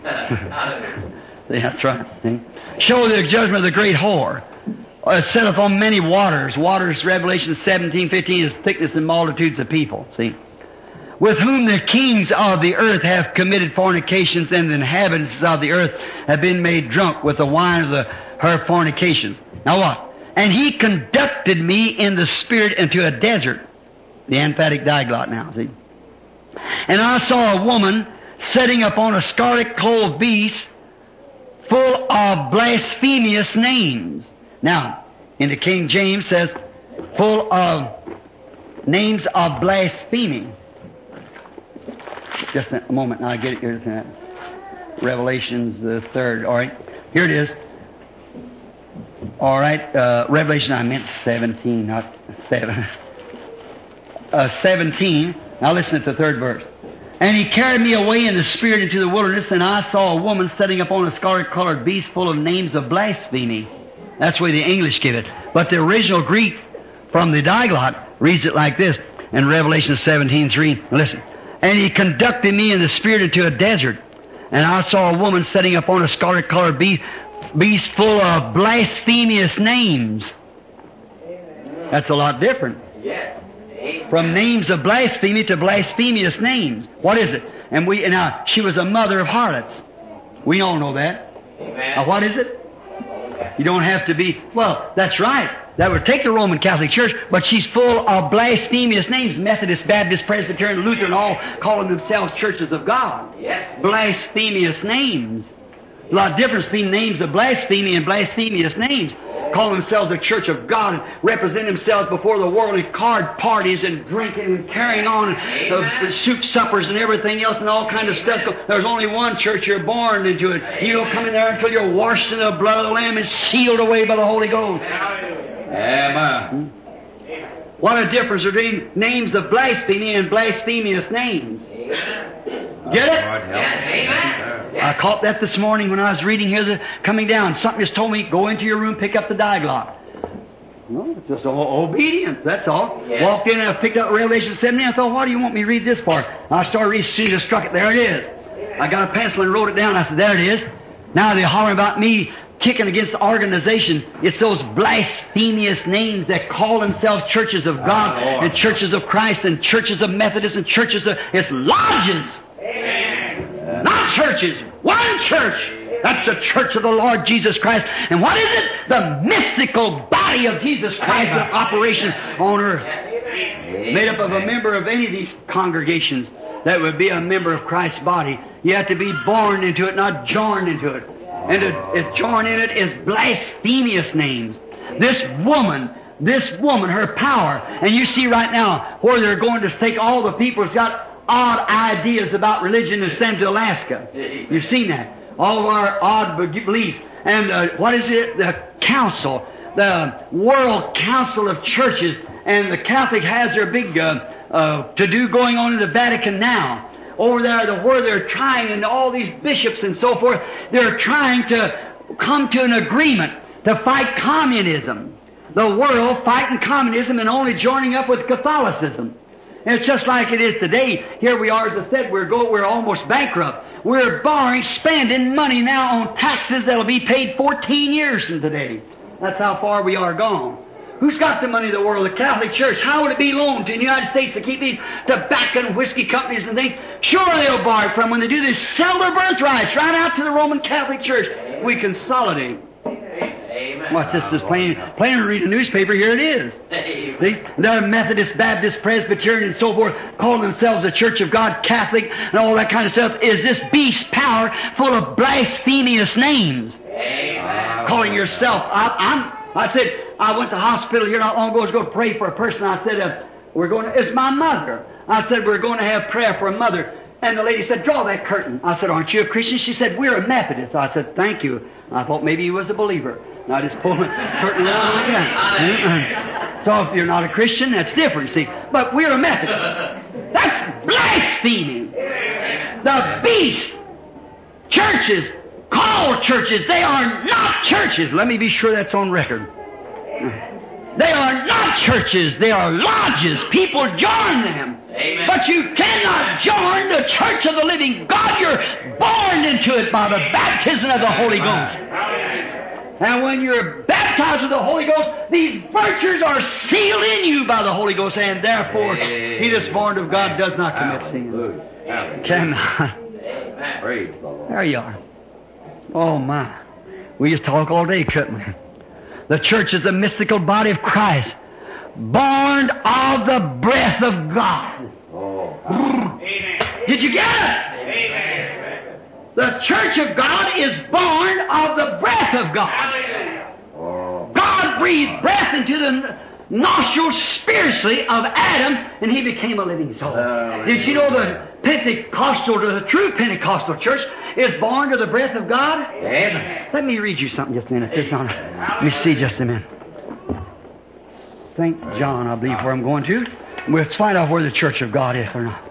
see that's right. See? Show the judgment of the great whore. It setteth on many waters. Waters, Revelation seventeen fifteen, is thickness and multitudes of people. See, with whom the kings of the earth have committed fornications, and the inhabitants of the earth have been made drunk with the wine of the her fornications. Now what? And he conducted me in the spirit into a desert. The emphatic diglot now, see? And I saw a woman sitting upon a scarlet clothed beast full of blasphemous names. Now, in the King James says, full of names of blaspheming. Just a moment, now I get it here. Revelations the third, all right. Here it is. All right, uh, Revelation, I meant seventeen, not seven. Uh, seventeen. Now listen to the third verse. And he carried me away in the spirit into the wilderness, and I saw a woman sitting upon a scarlet-colored beast full of names of blasphemy. That's the way the English give it. But the original Greek from the Diglot reads it like this. in Revelation seventeen three. Listen. And he conducted me in the Spirit into a desert. And I saw a woman sitting upon a scarlet-colored beast, beast full of blasphemous names. That's a lot different. From names of blasphemy to blasphemous names. What is it? And we now she was a mother of harlots. We all know that. Now, what is it? You don't have to be. Well, that's right. That would take the Roman Catholic Church, but she's full of blasphemous names. Methodist, Baptist, Presbyterian, Lutheran, all calling themselves churches of God. Blasphemous names. A lot of difference between names of blasphemy and blasphemous names. Calling themselves a church of God and represent themselves before the world in card parties and drinking and carrying on and uh, soup suppers and everything else and all kind of stuff. So there's only one church. You're born into it. You don't come in there until you're washed in the blood of the Lamb and sealed away by the Holy Ghost. Amen. What a difference between names of blasphemy and blasphemous names. Get it? I caught that this morning when I was reading here, the, coming down. Something just told me, go into your room, pick up the dialogue. No, it's just o- obedience, that's all. Yeah. Walked in and I picked up Revelation seventeen. I thought, why do you want me to read this part? I started reading, as soon as I struck it, there it is. I got a pencil and wrote it down. I said, there it is. Now they're hollering about me kicking against the organization. It's those blasphemous names that call themselves churches of God oh, and churches of Christ and churches of Methodists and churches of... It's lodges. Amen. Not churches. One church. That's the church of the Lord Jesus Christ. And what is it? The mystical body of Jesus Christ in operation on earth. Made up of a member of any of these congregations that would be a member of Christ's body. You have to be born into it, not joined into it. And to, to join in it is blasphemous names. This woman, this woman, her power. And you see right now where they're going to take all the people who's got odd ideas about religion and send them to Alaska. You've seen that. All of our odd beliefs. And uh, what is it? The council, the World Council of Churches. And the Catholic has their big uh, uh, to-do going on in the Vatican now. Over there, the, where they're trying, and all these bishops and so forth, they're trying to come to an agreement to fight communism. The world fighting communism and only joining up with Catholicism. And it's just like it is today. Here we are, as I said, we're go, we're almost bankrupt. We're borrowing, spending money now on taxes that'll be paid fourteen years from today. That's how far we are gone. Who's got the money of the world? The Catholic Church. How would it be loaned to the United States to keep these tobacco and whiskey companies and things? Sure, they'll borrow it from when they do this. Sell their birthrights right out to the Roman Catholic Church. We consolidate. Amen. Watch this is plain. Plain to read a newspaper. Here it is. See? They're Methodist, Baptist, Presbyterian, and so forth, calling themselves a Church of God, Catholic, and all that kind of stuff. Is this beast power full of blasphemous names? Amen. Calling yourself. I, I'm. I said, I went to the hospital here not long ago. I was going to pray for a person. I said, uh, we're going to, it's my mother. I said, we're going to have prayer for a mother. And the lady said, draw that curtain. I said, aren't you a Christian? She said, we're a Methodist. I said, thank you. I thought maybe he was a believer. And I just pulled the curtain down like that. So if you're not a Christian, that's different, see. But we're a Methodist. That's blasphemy. The beast. Churches. Called churches. They are not churches. Let me be sure that's on record. They are not churches. They are lodges. People join them. Amen. But you cannot join the church of the living God. You're born into it by the baptism of the Holy Ghost. And when you're baptized with the Holy Ghost, these virtues are sealed in you by the Holy Ghost, and therefore he that's born of God does not commit sin. Cannot. There you are. Oh my. We just talk all day, couldn't we? The church is the mystical body of Christ, born of the breath of God. Oh. Did you get it? Amen. The church of God is born of the breath of God. Oh. God breathed breath into the nostrils spiritually of Adam, and he became a living soul. Oh, Did you know the Pentecostal, the true Pentecostal church is born to the breath of God? Amen. Let me read you something just a minute. It's on. Let me see just a minute. Saint John, I believe, where I'm going to. We'll find out where the church of God is or not.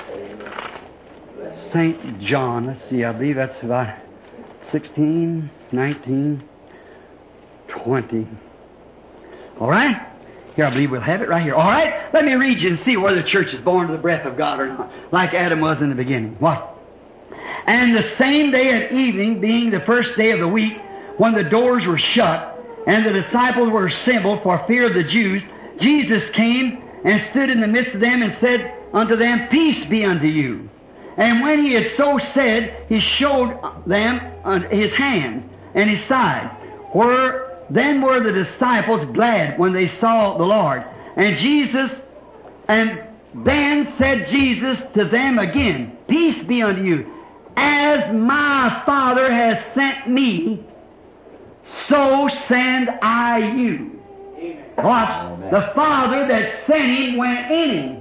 Saint John, let's see, I believe that's about sixteen, nineteen, twenty. All right? Here, I believe we'll have it right here. All right? Let me read you and see whether the church is born of the breath of God or not, like Adam was in the beginning. What? And the same day at evening, being the first day of the week, when the doors were shut, and the disciples were assembled for fear of the Jews, Jesus came and stood in the midst of them and said unto them, Peace be unto you. And when he had so said, he showed them his hand and his side. Where then were the disciples glad when they saw the Lord. And Jesus, and then said Jesus to them again, Peace be unto you. As my Father has sent me, so send I you. Watch. The Father that sent him went in him.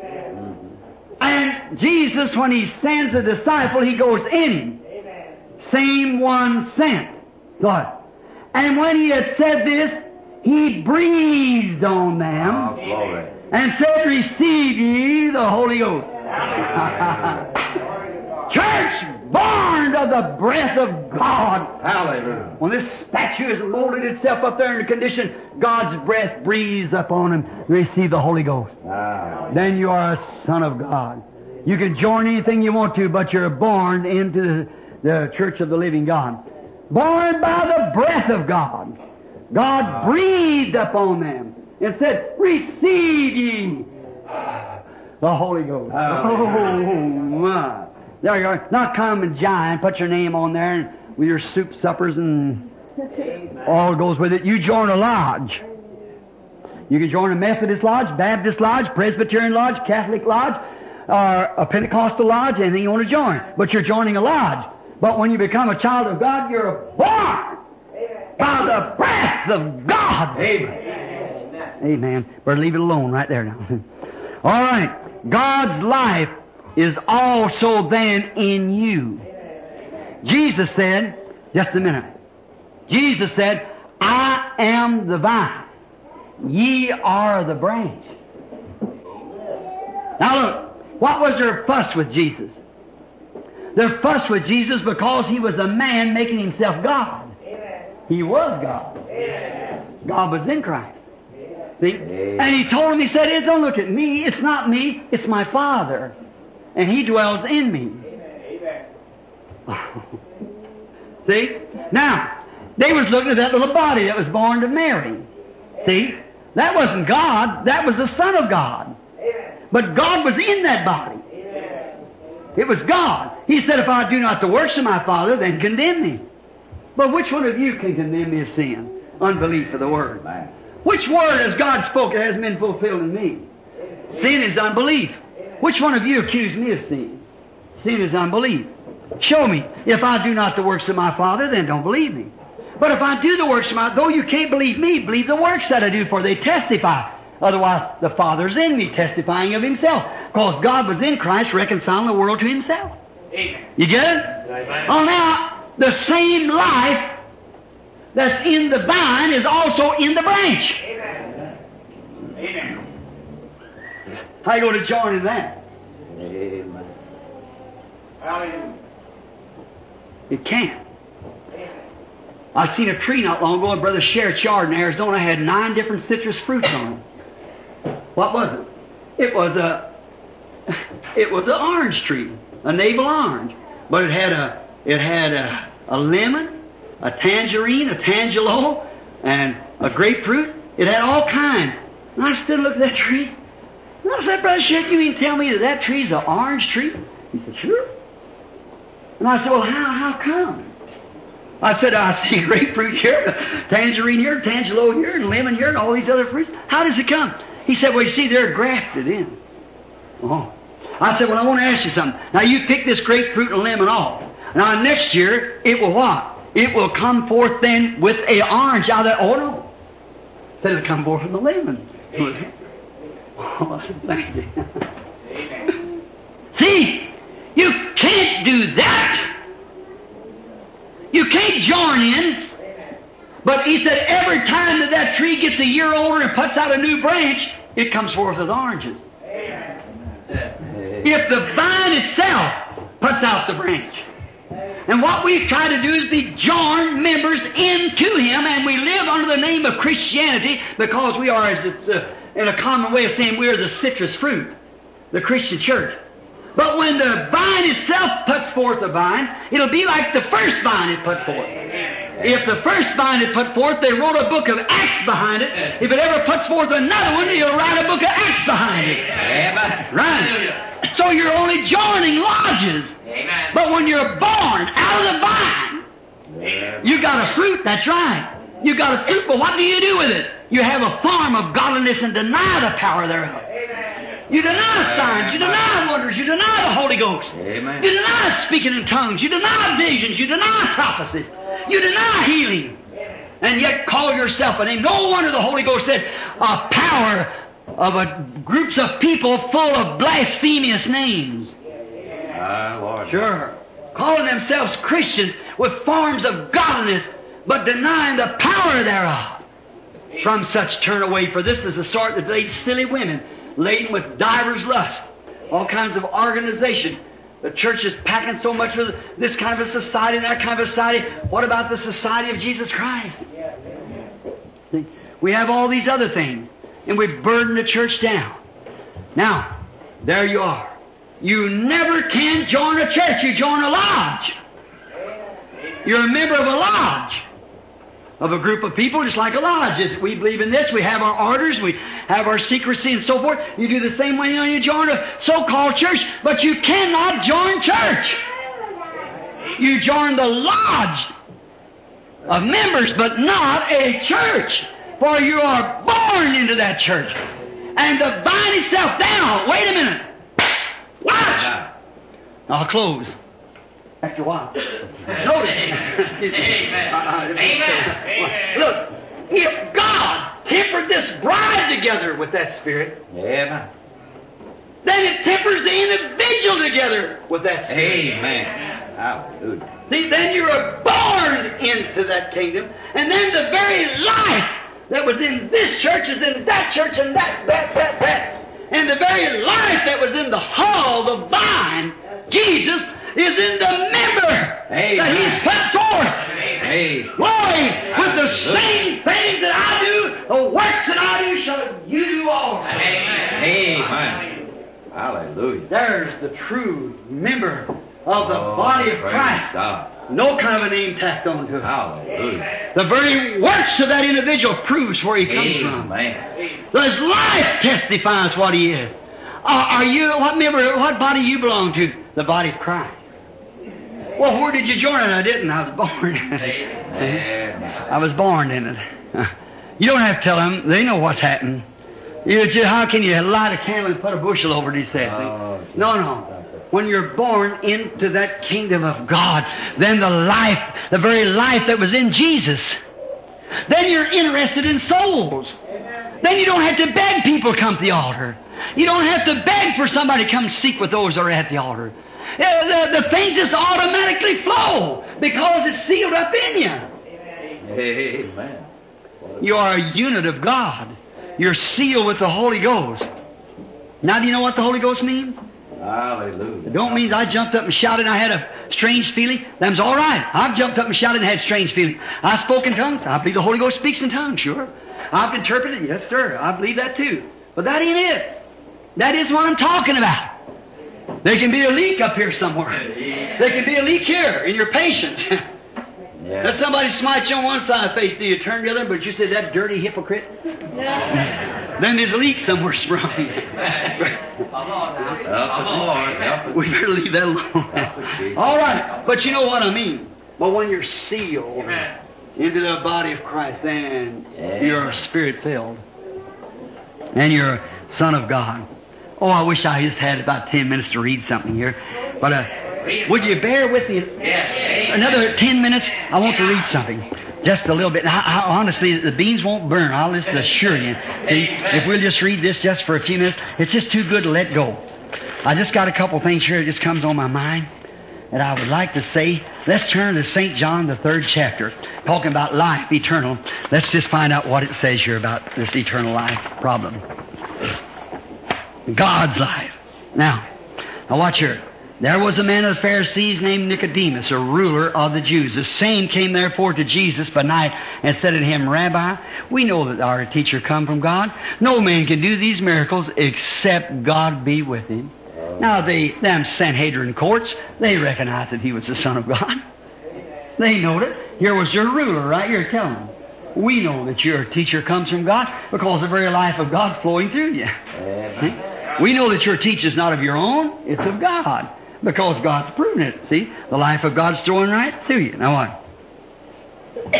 And Jesus, when he sends a disciple, he goes in him. Same one sent. What? And when he had said this, he breathed on them Oh, glory. and said, Receive ye the Holy Ghost. Church, born of the breath of God. Hallelujah. When this statue has molded itself up there in the condition, God's breath breathes upon him. Receive the Holy Ghost. Ah. Then you are a son of God. You can join anything you want to, but you're born into the, the church of the living God. Born by the breath of God. God breathed upon them and said, Receive ye the Holy Ghost. Hallelujah. Oh, my. There you are. Not come and jive and put your name on there and with your soup suppers and all goes with it. You join a lodge. You can join a Methodist lodge, Baptist lodge, Presbyterian lodge, Catholic lodge, or a Pentecostal lodge, anything you want to join. But you're joining a lodge. But when you become a child of God, you're born by the breath of God. Amen. Amen. Better leave it alone right there now. All right. God's life is also then in you. Jesus said, just a minute. Jesus said, I am the vine. Ye are the branch. Now look, what was their fuss with Jesus? Their fuss with Jesus because he was a man making himself God. He was God. God was in Christ. See? And he told him, he said, "It don't look at me. It's not me. It's my Father. And he dwells in me." See? Now, they was looking at that little body that was born to Mary. See? That wasn't God. That was the Son of God. But God was in that body. It was God. He said, "If I do not the works of my Father, then condemn me." But which one of you can condemn me of sin? Unbelief of the Word. Which Word has God spoken that hasn't been fulfilled in me? Sin is unbelief. Which one of you accuse me of sin? Sin is unbelief. Show me. If I do not the works of my Father, then don't believe me. But if I do the works of my, though you can't believe me, believe the works that I do, for they testify. Otherwise, the Father's in me, testifying of Himself. Because God was in Christ, reconciling the world to Himself. Amen. You get it? Amen. Oh, now, the same life that's in the vine is also in the branch. Amen. Amen. How you going to join in that? Amen. Hallelujah. It can't. I seen a tree not long ago in Brother Sherritt's yard in Arizona. Had nine different citrus fruits on it. What was it? It was a, it was an orange tree, a navel orange, but it had a, it had a, a lemon, a tangerine, a tangelo, and a grapefruit. It had all kinds. And I stood and looked at that tree. And I said, "Brother Sherritt, you mean tell me that that tree's an orange tree?" He said, "Sure." And I said, "Well, how, how come?" I said, "I see grapefruit here, tangerine here, tangelo here, and lemon here, and all these other fruits. How does it come?" He said, "Well, you see, they're grafted in." Oh. I said, "Well, I want to ask you something. Now, you pick this grapefruit and lemon off. Now, next year, it will what? It will come forth then with a orange out of that. Oh, no. Said it'll come forth from the lemon." Oh, I said, "Thank you." Amen. See, you can't do that. You can't join in. But he said every time that that tree gets a year older and puts out a new branch, it comes forth with oranges. If the vine itself puts out the branch, And what we try to do is be joined members into Him, and we live under the name of Christianity because we are, as it's uh, in a common way of saying, we are the citrus fruit, the Christian church. But when the vine itself puts forth a vine, it'll be like the first vine it put forth. If the first vine it put forth, they wrote a book of Acts behind it. If it ever puts forth another one, he'll write a book of Acts behind it. Right. So you're only joining lodges. Amen. But when you're born out of the vine, you got a fruit, that's right. You got a fruit, but what do you do with it? You have a form of godliness and deny the power thereof. You deny signs, you deny wonders, you deny the Holy Ghost. Amen. You deny speaking in tongues, you deny visions, you deny prophecies, you deny healing, and yet call yourself a name. No wonder the Holy Ghost said a power of a, groups of people full of blasphemous names. Ah, Lord. Sure. Calling themselves Christians with forms of godliness, but denying the power thereof. From such turn away, for this is the sort that leads silly women, laden with divers lusts, all kinds of organization. The church is packing so much with this kind of a society and that kind of a society. What about the society of Jesus Christ? See, we have all these other things, and we've burdened the church down. Now, there you are. You never can join a church. You join a lodge. You're a member of a lodge, of a group of people, just like a lodge is. We believe in this. We have our orders. We have our secrecy and so forth. You do the same way when you join a so-called church, but you cannot join church. You join the lodge of members, but not a church, for you are born into that church. And the vine itself, now, wait a minute. Watch. I'll close. After a while. Notice. Amen. Uh, Amen. Look, if God tempered this bride together with that Spirit, Amen. then it tempers the individual together with that Spirit. Amen. Hallelujah. See, then you are born into that kingdom, and then the very life that was in this church is in that church, and that, that, that, that. And the very life that was in the hall, the vine, Jesus, is in the member Amen. that He's put forth. Hey. Glory, with the same things that I do, the works that I do, shall you do also. Amen. Hallelujah. There's the true member of the Oh, body of praise Christ. God. No kind of a name tacked onto it. Hallelujah. The very works of that individual proves where he comes from. Amen. His life testifies what he is. Uh, are you, what member, what body you belong to? The body of Christ. Well, where did you join it? I didn't. I was born. Amen. I was born in it. You don't have to tell them. They know what's happened. You just, how can you light a candle and put a bushel over his head? Oh, no, no. When you're born into that kingdom of God, then the life, the very life that was in Jesus, then you're interested in souls. Then you don't have to beg people to come to the altar. You don't have to beg for somebody to come seek with those that are at the altar. The, the things just automatically flow because it's sealed up in you. Amen. You are a unit of God. You're sealed with the Holy Ghost. Now, do you know what the Holy Ghost means? Hallelujah. It don't mean I jumped up and shouted and I had a strange feeling. Them's all right. I've jumped up and shouted and had strange feeling. I spoke in tongues. I believe the Holy Ghost speaks in tongues, sure. I've interpreted. Yes, sir. I believe that too. But that ain't it. That isn't what I'm talking about. There can be a leak up here somewhere. There can be a leak here in your patience. Yeah. Let somebody smite you on one side of the face. Do you turn the other? But you said that dirty hypocrite. Then there's a leak somewhere sprung. We better leave that alone. All right, but you know what I mean. But when you're sealed into the body of Christ, then you're spirit filled, and you're a son of God. Oh, I wish I just had about ten minutes to read something here, but uh, would you bear with me another ten minutes? I want to read something. Just a little bit. I, I, honestly, the beans won't burn. I'll just assure you. See, if we'll just read this just for a few minutes, it's just too good to let go. I just got a couple things here that just comes on my mind that I would like to say. Let's turn to Saint John, the third chapter, talking about life eternal. Let's just find out what it says here about this eternal life problem. God's life. Now, now watch here. There was a man of the Pharisees named Nicodemus, a ruler of the Jews. The same came therefore to Jesus by night and said unto him, Rabbi, we know that our teacher come from God. No man can do these miracles except God be with him. Now, the them Sanhedrin courts, they recognized that he was the Son of God. They knowed it. Here was your ruler right here telling them, we know that your teacher comes from God because the very life of God's flowing through you. We know that your teaching is not of your own, it's of God. Because God's proven it. See? The life of God's flowing right through you. Now what?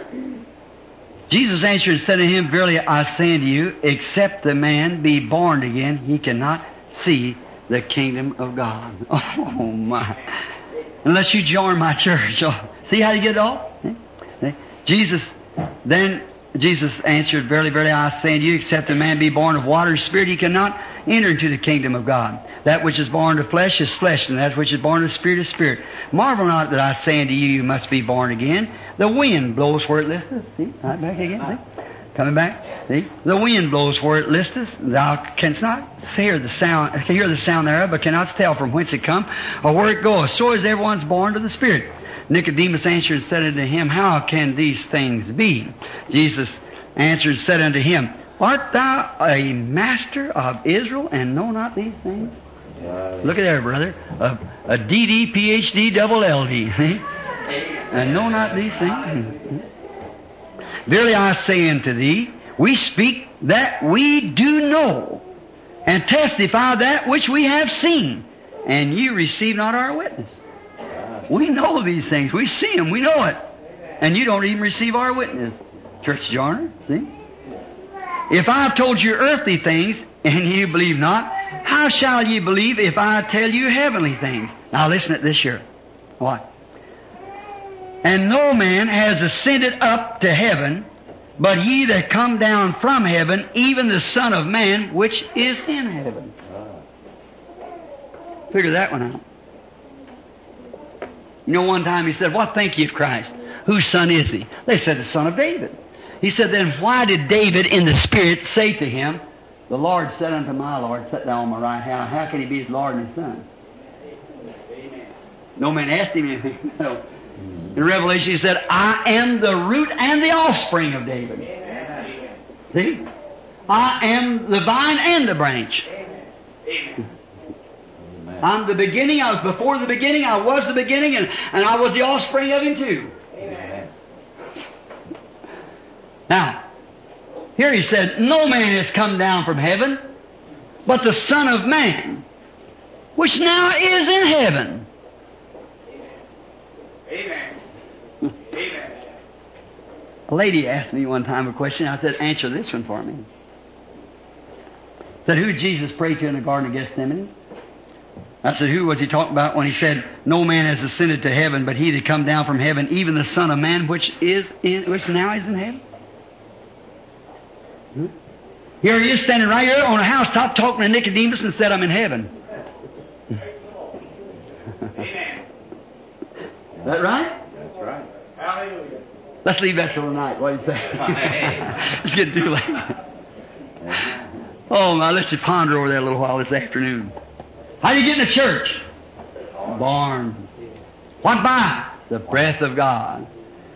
Jesus answered and said to him, Verily I say unto you, except the man be born again, he cannot see the kingdom of God. Oh my. Unless you join my church. Oh, see how you get it off? Jesus, then Jesus answered, Verily, verily I say unto you, except a man be born of water and spirit, he cannot enter into the kingdom of God. That which is born of flesh is flesh, and that which is born of spirit is spirit. Marvel not that I say unto you, you must be born again. The wind blows where it listeth. See? Right back again. See? Coming back. See? The wind blows where it listeth. Thou canst not hear the sound, can hear the sound thereof, but cannot tell from whence it come or where it goeth. So is everyone's born to the Spirit. Nicodemus answered and said unto him, How can these things be? Jesus answered and said unto him, Art thou a master of Israel and know not these things? Look at there, brother. A, a D D, P H D, double L D. And know not these things. Verily I say unto thee, we speak that we do know, and testify that which we have seen, and you receive not our witness. We know these things. We see them. We know it. And you don't even receive our witness. Church joiner, see? If I've told you earthly things, and you believe not, how shall ye believe if I tell you heavenly things? Now listen at this here. What? And no man has ascended up to heaven, but he that come down from heaven, even the Son of Man, which is in heaven. Figure that one out. You know, one time he said, What think ye of Christ? Whose son is he? They said, The son of David. He said, Then why did David in the Spirit say to him, The Lord said unto my Lord, Sit thou on my right hand. How can he be his Lord and his son? No man asked him anything. No. In Revelation he said, I am the root and the offspring of David. See? I am the vine and the branch. I'm the beginning, I was before the beginning, I was the beginning, and, and I was the offspring of him too. Now, here he said, No man has come down from heaven, but the Son of Man, which now is in heaven. Amen. Amen. A lady asked me one time a question. I said, Answer this one for me. Said, Who did Jesus pray to in the Garden of Gethsemane? I said, Who was he talking about when he said, No man has ascended to heaven, but he that come down from heaven, even the Son of Man, which is in, which now is in heaven? Hmm? Here he is standing right here on a housetop talking to Nicodemus and said, I'm in heaven. Is that right? That's right. Hallelujah. Let's leave that till tonight. What do you say? It's getting too late. Oh, now let's just ponder over that a little while this afternoon. How do you get in the church? Born. What by? The breath of God.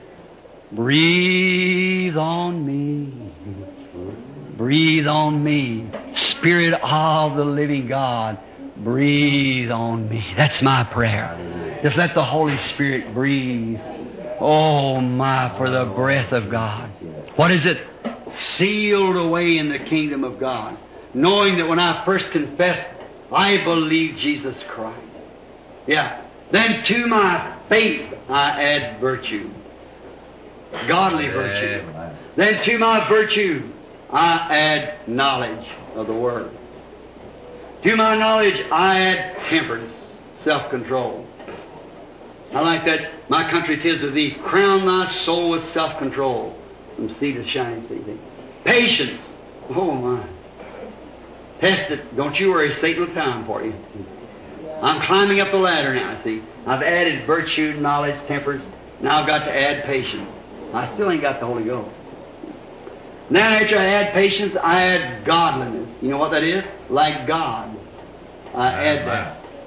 Breathe on me. Breathe on me. Spirit of the living God. Breathe on me. That's my prayer. Just let the Holy Spirit breathe. Oh my, for the breath of God. What is it? Sealed away in the kingdom of God. Knowing that when I first confessed, I believe Jesus Christ. Yeah. Then to my faith I add virtue. Godly virtue. Then to my virtue I add knowledge of the Word. To my knowledge I add temperance, self-control. I like that. My country 'tis of thee. Crown my soul with self-control. From sea to shining sea. Patience. Oh my. Test it. Don't you worry. Satan will time for you. I'm climbing up the ladder now, see. I've added virtue, knowledge, temperance. Now I've got to add patience. I still ain't got the Holy Ghost. Then after I add patience, I add godliness. You know what that is? Like God. I add that.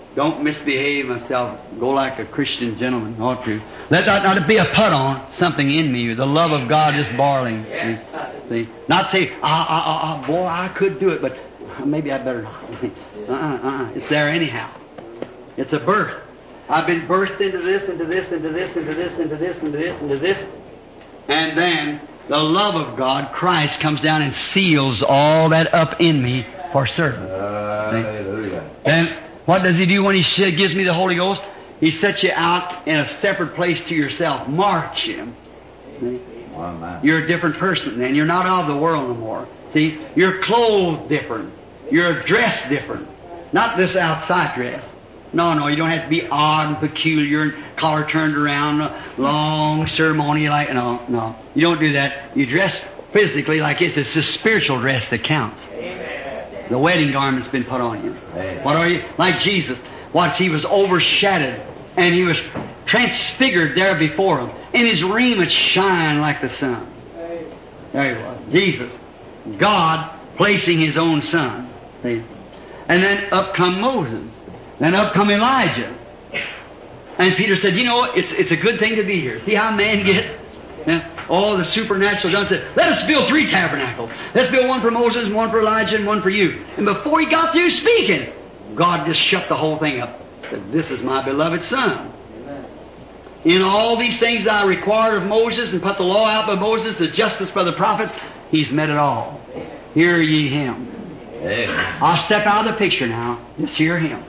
don't misbehave myself. Go like a Christian gentleman ought to. Let that not be a put on something in me. The love of God is boiling. See, not say, ah, ah, ah, ah, boy, I could do it, but maybe I better not. uh-uh, uh-uh. It's there anyhow. It's a birth. I've been birthed into this, into this, into this, into this, into this, into this, into this, and then the love of God, Christ, comes down and seals all that up in me for service. Hallelujah. Then what does He do when He sh- gives me the Holy Ghost? He sets you out in a separate place to yourself, marks you. See? Oh, my. You're a different person then. You're not of the world no more. See, you're clothed different. You're dressed different. Not this outside dress. No, no, you don't have to be odd and peculiar and collar turned around, long ceremony like, no, no. You don't do that. You dress physically like this. It's the spiritual dress that counts. Amen. The wedding garment's been put on you. Amen. What are you? Like Jesus. Watch, He was overshadowed and He was transfigured there before Him. And His raiment shined like the sun. There He was. Jesus. God placing His own Son. See? And then up come Moses. Then up come Elijah. And Peter said, you know, it's it's a good thing to be here. See how men get yeah, all the supernatural done. Said, let us build three tabernacles. Let's build one for Moses, and one for Elijah, and one for you. And before he got through speaking, God just shut the whole thing up. Said, this is my beloved Son. In all these things that I required of Moses and put the law out by Moses, the justice by the prophets, He's met it all. Hear ye Him. Amen. I'll step out of the picture now. Just hear Him.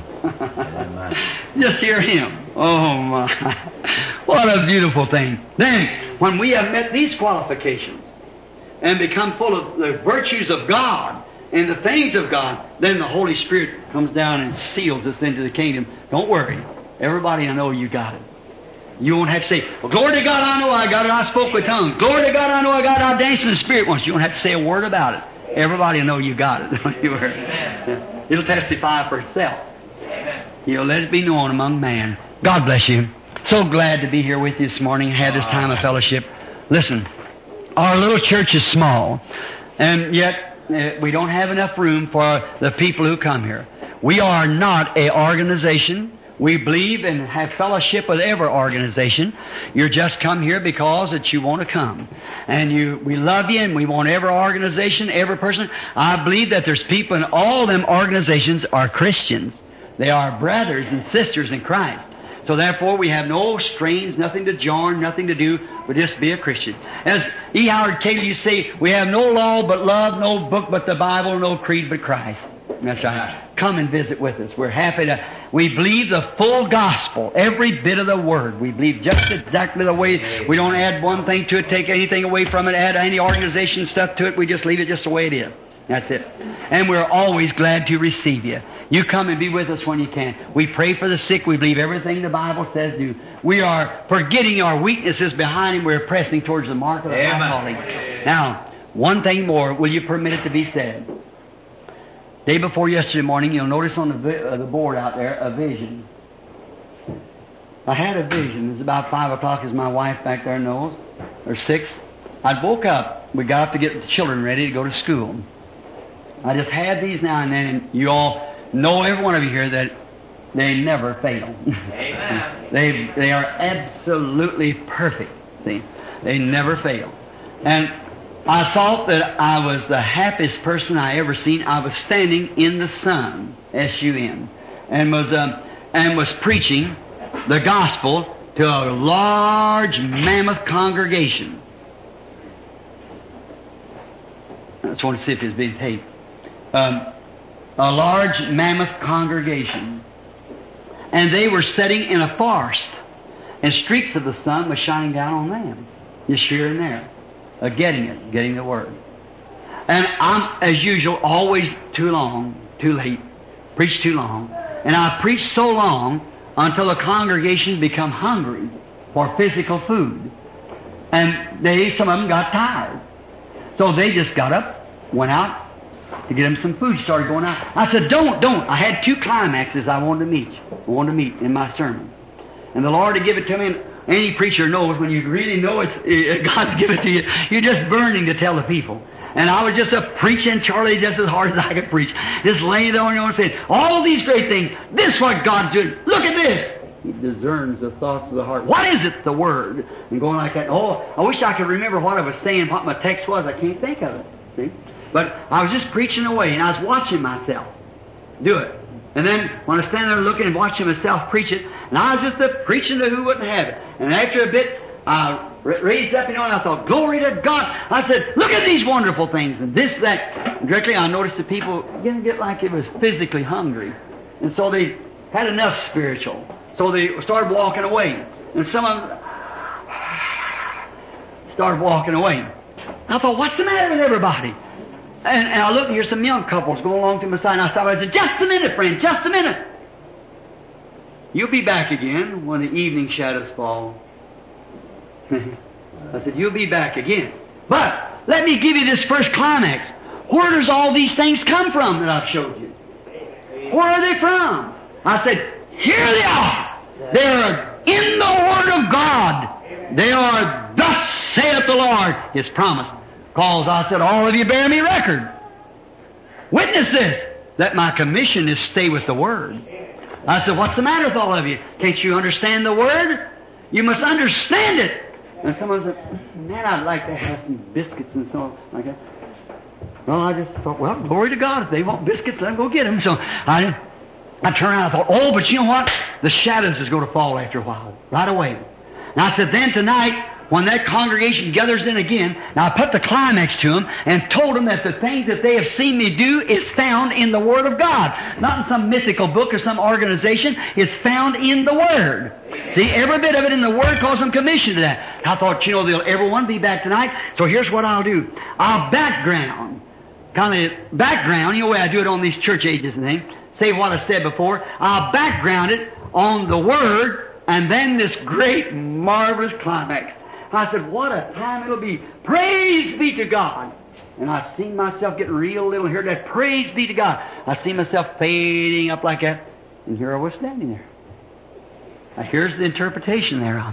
Just hear Him. Oh my. What a beautiful thing. Then, when we have met these qualifications and become full of the virtues of God and the things of God, then the Holy Spirit comes down and seals us into the kingdom. Don't worry. Everybody will know you got it. You won't have to say, well, glory to God, I know I got it. I spoke with tongues. Glory to God, I know I got it. I danced in the Spirit once. You don't have to say a word about it. Everybody will know you got it. Don't you worry. It'll testify for itself. You'll let it be known among man. God bless you. So glad to be here with you this morning, have this time of fellowship. Listen, our little church is small, and yet uh, we don't have enough room for the people who come here. We are not an organization. We believe and have fellowship with every organization. You're just come here because that you want to come. And you, we love you and we want every organization, every person. I believe that there's people in all them organizations are Christians. They are brothers and sisters in Christ. So therefore we have no strains, nothing to join, nothing to do, but just be a Christian. As E. Howard Cable used to say, we have no law but love, no book but the Bible, no creed but Christ. That's right. Come and visit with us. We're happy to... We believe the full gospel, every bit of the word. We believe just exactly the way. We don't add one thing to it, take anything away from it, add any organization stuff to it. We just leave it just the way it is. That's it. And we're always glad to receive you. You come and be with us when you can. We pray for the sick. We believe everything the Bible says do. We are forgetting our weaknesses behind Him. We're pressing towards the mark of the high calling. Now, one thing more. Will you permit it to be said? Day before yesterday morning, you'll notice on the, vi- uh, the board out there, a vision. I had a vision. It was about five o'clock, as my wife back there knows, or six. I woke up. We got up to get the children ready to go to school. I just had these now and then, and you all know, every one of you here, that they never fail. Amen. they they are absolutely perfect. See, they never fail. And I thought that I was the happiest person I ever seen. I was standing in the sun, S U N, and was um, and was preaching the gospel to a large, mammoth congregation. I just want to see if it's being taped. Um, a large, mammoth congregation, and they were sitting in a forest, and streaks of the sun was shining down on them, just here and there. Uh, getting it, getting the word. And I'm, as usual, always too long, too late, preach too long. And I preach so long until the congregation become hungry for physical food. And they, some of them got tired. So they just got up, went out to get them some food, started going out. I said, don't, don't. I had two climaxes I wanted to meet, I wanted to meet in my sermon. And the Lord had given it to me, and any preacher knows when you really know it's uh, God's given it to you, you're just burning to tell the people. And I was just a preaching Charlie just as hard as I could preach. Just laying there on your own saying, all these great things, this is what God's doing. Look at this. He discerns the thoughts of the heart. What is it? The Word. And going like that. Oh, I wish I could remember what I was saying, what my text was. I can't think of it. See? But I was just preaching away, and I was watching myself do it. And then when I stand there looking and watching myself preach it, and I was just a preaching to who wouldn't have it. And after a bit, I raised up, you know, and I thought, glory to God. I said, look at these wonderful things, and this, that. And directly I noticed the people didn't get like it was physically hungry. And so they had enough spiritual. So they started walking away. And some of them started walking away. I thought, what's the matter with everybody? And, and I looked and here's some young couples going along to my side, and I stopped. I said, just a minute, friend, just a minute. You'll be back again when the evening shadows fall. I said, you'll be back again. But let me give you this first climax. Where does all these things come from that I've showed you? Where are they from? I said, here they are. They are in the Word of God. They are, thus saith the Lord, His promise. Cause I said, all of you bear me record. Witness this, that my commission is stay with the Word. I said, what's the matter with all of you? Can't you understand the Word? You must understand it. And someone said, man, I'd like to have some biscuits and so like that. Well, I just thought, well, glory to God. If they want biscuits, let them go get them. So I, I turned around and I thought, oh, but you know what? The shadows is going to fall after a while, right away. And I said, then tonight, when that congregation gathers in again, now I put the climax to them and told them that the things that they have seen me do is found in the Word of God. Not in some mythical book or some organization. It's found in the Word. See, every bit of it in the Word calls them commission to that. I thought, you know, they'll everyone be back tonight. So here's what I'll do. I'll background, kind of background, you know the way I do it on these church ages and things. Say what I said before. I'll background it on the Word and then this great, marvelous climax. I said, what a time it'll be. Praise be to God. And I seen myself getting real little here. That praise be to God. I seen myself fading up like that. And here I was standing there. Now here's the interpretation thereof.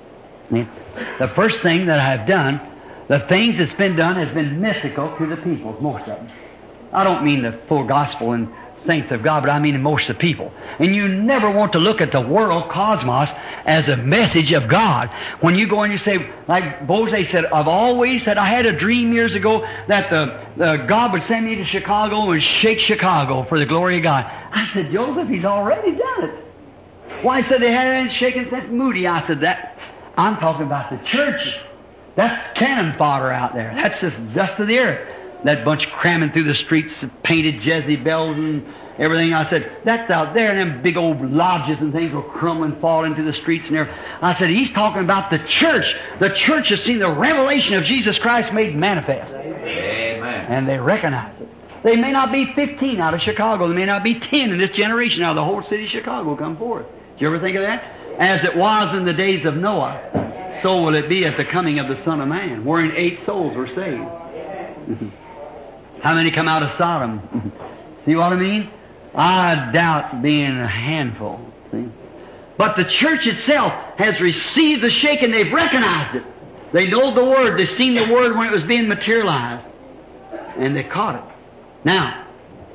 The first thing that I've done, the things that's been done has been mythical to the people, most of them. I don't mean the full gospel and saints of God, but I mean most of the people. And you never want to look at the world, cosmos, as a message of God. When you go and you say, like Bose said, I've always said, I had a dream years ago that the, the God would send me to Chicago and shake Chicago for the glory of God. I said, Joseph, He's already done it. Why, he said they hadn't shaken since Moody. I said, that, I'm talking about the church. That's cannon fodder out there. That's just dust of the earth. That bunch cramming through the streets of painted Jezebels and everything. I said, that's out there, and them big old lodges and things will crumble and fall into the streets and everything. I said, he's talking about the church. The church has seen the revelation of Jesus Christ made manifest. Amen. And they recognize it. They may not be fifteen out of Chicago. They may not be ten in this generation out of the whole city of Chicago come forth. Did you ever think of that? As it was in the days of Noah, so will it be at the coming of the Son of Man, wherein eight souls were saved. How many come out of Sodom? See what I mean? I doubt being a handful. See? But the church itself has received the shaking. They've recognized it. They know the Word. They've seen the Word when it was being materialized. And they caught it. Now,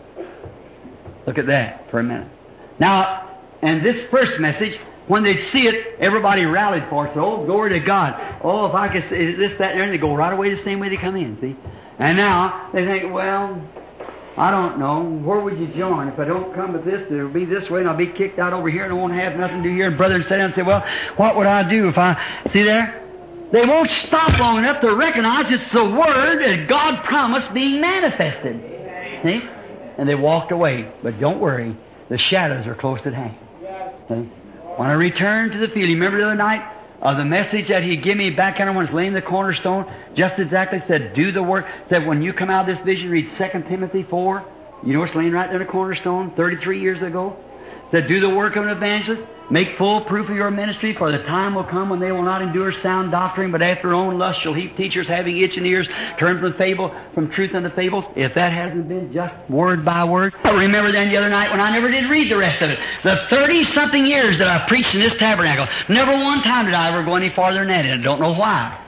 look at that for a minute. Now, and this first message, when they'd see it, everybody rallied for it. So, oh, glory to God. Oh, if I could say this, that, and there, and they go right away the same way they come in, see? And now, they think, well, I don't know. Where would you join? If I don't come with this, it'll be this way, and I'll be kicked out over here, and I won't have nothing to do here. And brother sit down and say, well, what would I do if I... See there? They won't stop long enough to recognize it's the Word that God promised being manifested. See? And they walked away. But don't worry. The shadows are close at hand. See? When I returned to the field, you remember the other night of the message that He gave me back when I was laying the cornerstone? Just exactly said, do the work. Said, when you come out of this vision, read Second Timothy four. You know it's laying right there in the cornerstone, thirty-three years ago. Said, do the work of an evangelist. Make full proof of your ministry, for the time will come when they will not endure sound doctrine, but after their own lust shall heap teachers having itching ears, turn from fable, from truth unto fables. If that hasn't been just word by word. I remember then the other night when I never did read the rest of it. The thirty-something years that I preached in this tabernacle, never one time did I ever go any farther than that, and I don't know why.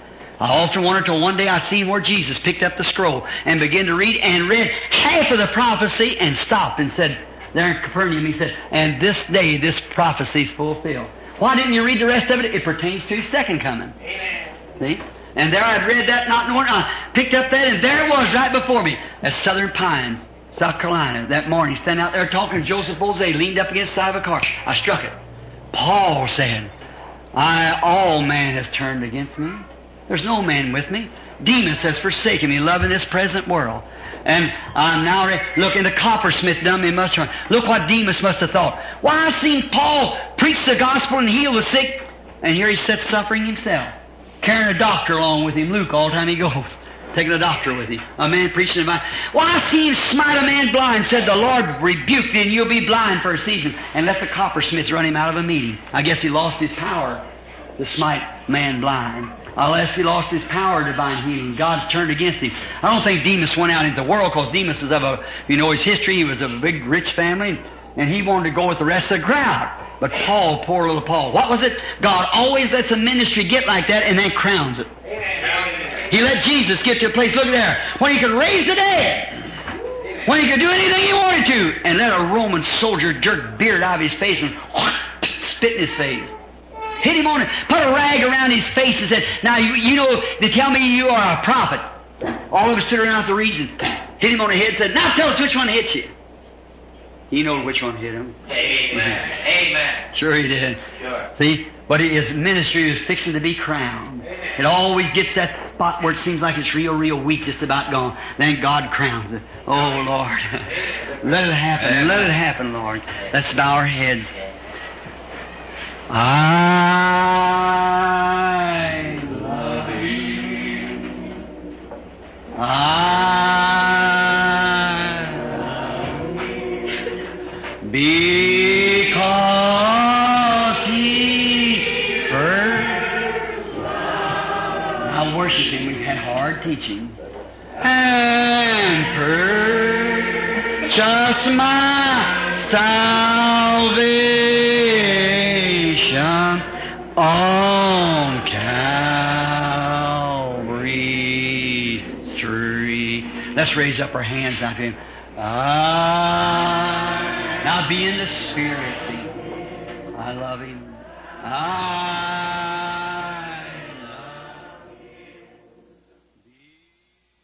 I often wondered till one day I seen where Jesus picked up the scroll and began to read and read half of the prophecy and stopped and said, there in Capernaum, he said, and this day this prophecy is fulfilled. Why didn't you read the rest of it? It pertains to His second coming. Amen. See? And there I'd read that, not knowing, I picked up that, and there it was right before me at Southern Pines, South Carolina, that morning, standing out there talking to Joseph Bozay, leaned up against the side of a car. I struck it. Paul said, I, all man has turned against me. There's no man with me. Demas has forsaken me, loving this present world. And I'm now re- looking, the coppersmith done me must run. Look what Demas must have thought. Why, I seen Paul preach the gospel and heal the sick, and here he sits suffering himself, carrying a doctor along with him, Luke, all the time he goes, taking a doctor with him, a man preaching the Bible. Why, I seen him smite a man blind, said, the Lord rebuke thee, and you'll be blind for a season, and let the coppersmiths run him out of a meeting. I guess he lost his power to smite man blind. Unless he lost his power of divine healing. God's turned against him. I don't think Demas went out into the world, because Demas was of a, you know his history, he was of a big rich family, and he wanted to go with the rest of the crowd. But Paul, poor little Paul, what was it? God always lets a ministry get like that and then crowns it. Amen. He let Jesus get to a place, look there, when he could raise the dead, when he could do anything he wanted to, and let a Roman soldier jerk beard out of his face and spit in his face. Hit him on it, put a rag around his face and said, now you, you know, they tell me you are a prophet. All of us stood around the reason. Hit him on the head and said, now tell us which one hit you. He knows which one hit him. Amen. Amen. Sure he did. Sure. See, but his ministry was fixing to be crowned. It always gets that spot where it seems like it's real, real weak, just about gone. Then God crowns it. Oh, Lord. Let it happen. Let it happen, Lord. Let's bow our heads. I love you. I love you. Because He first loved. I worship Him. We've had hard teaching. And purchased my salvation on Calvary's tree. Let's raise up our hands now to Him. Ah, now be in the Spirit. See, I love Him. Ah.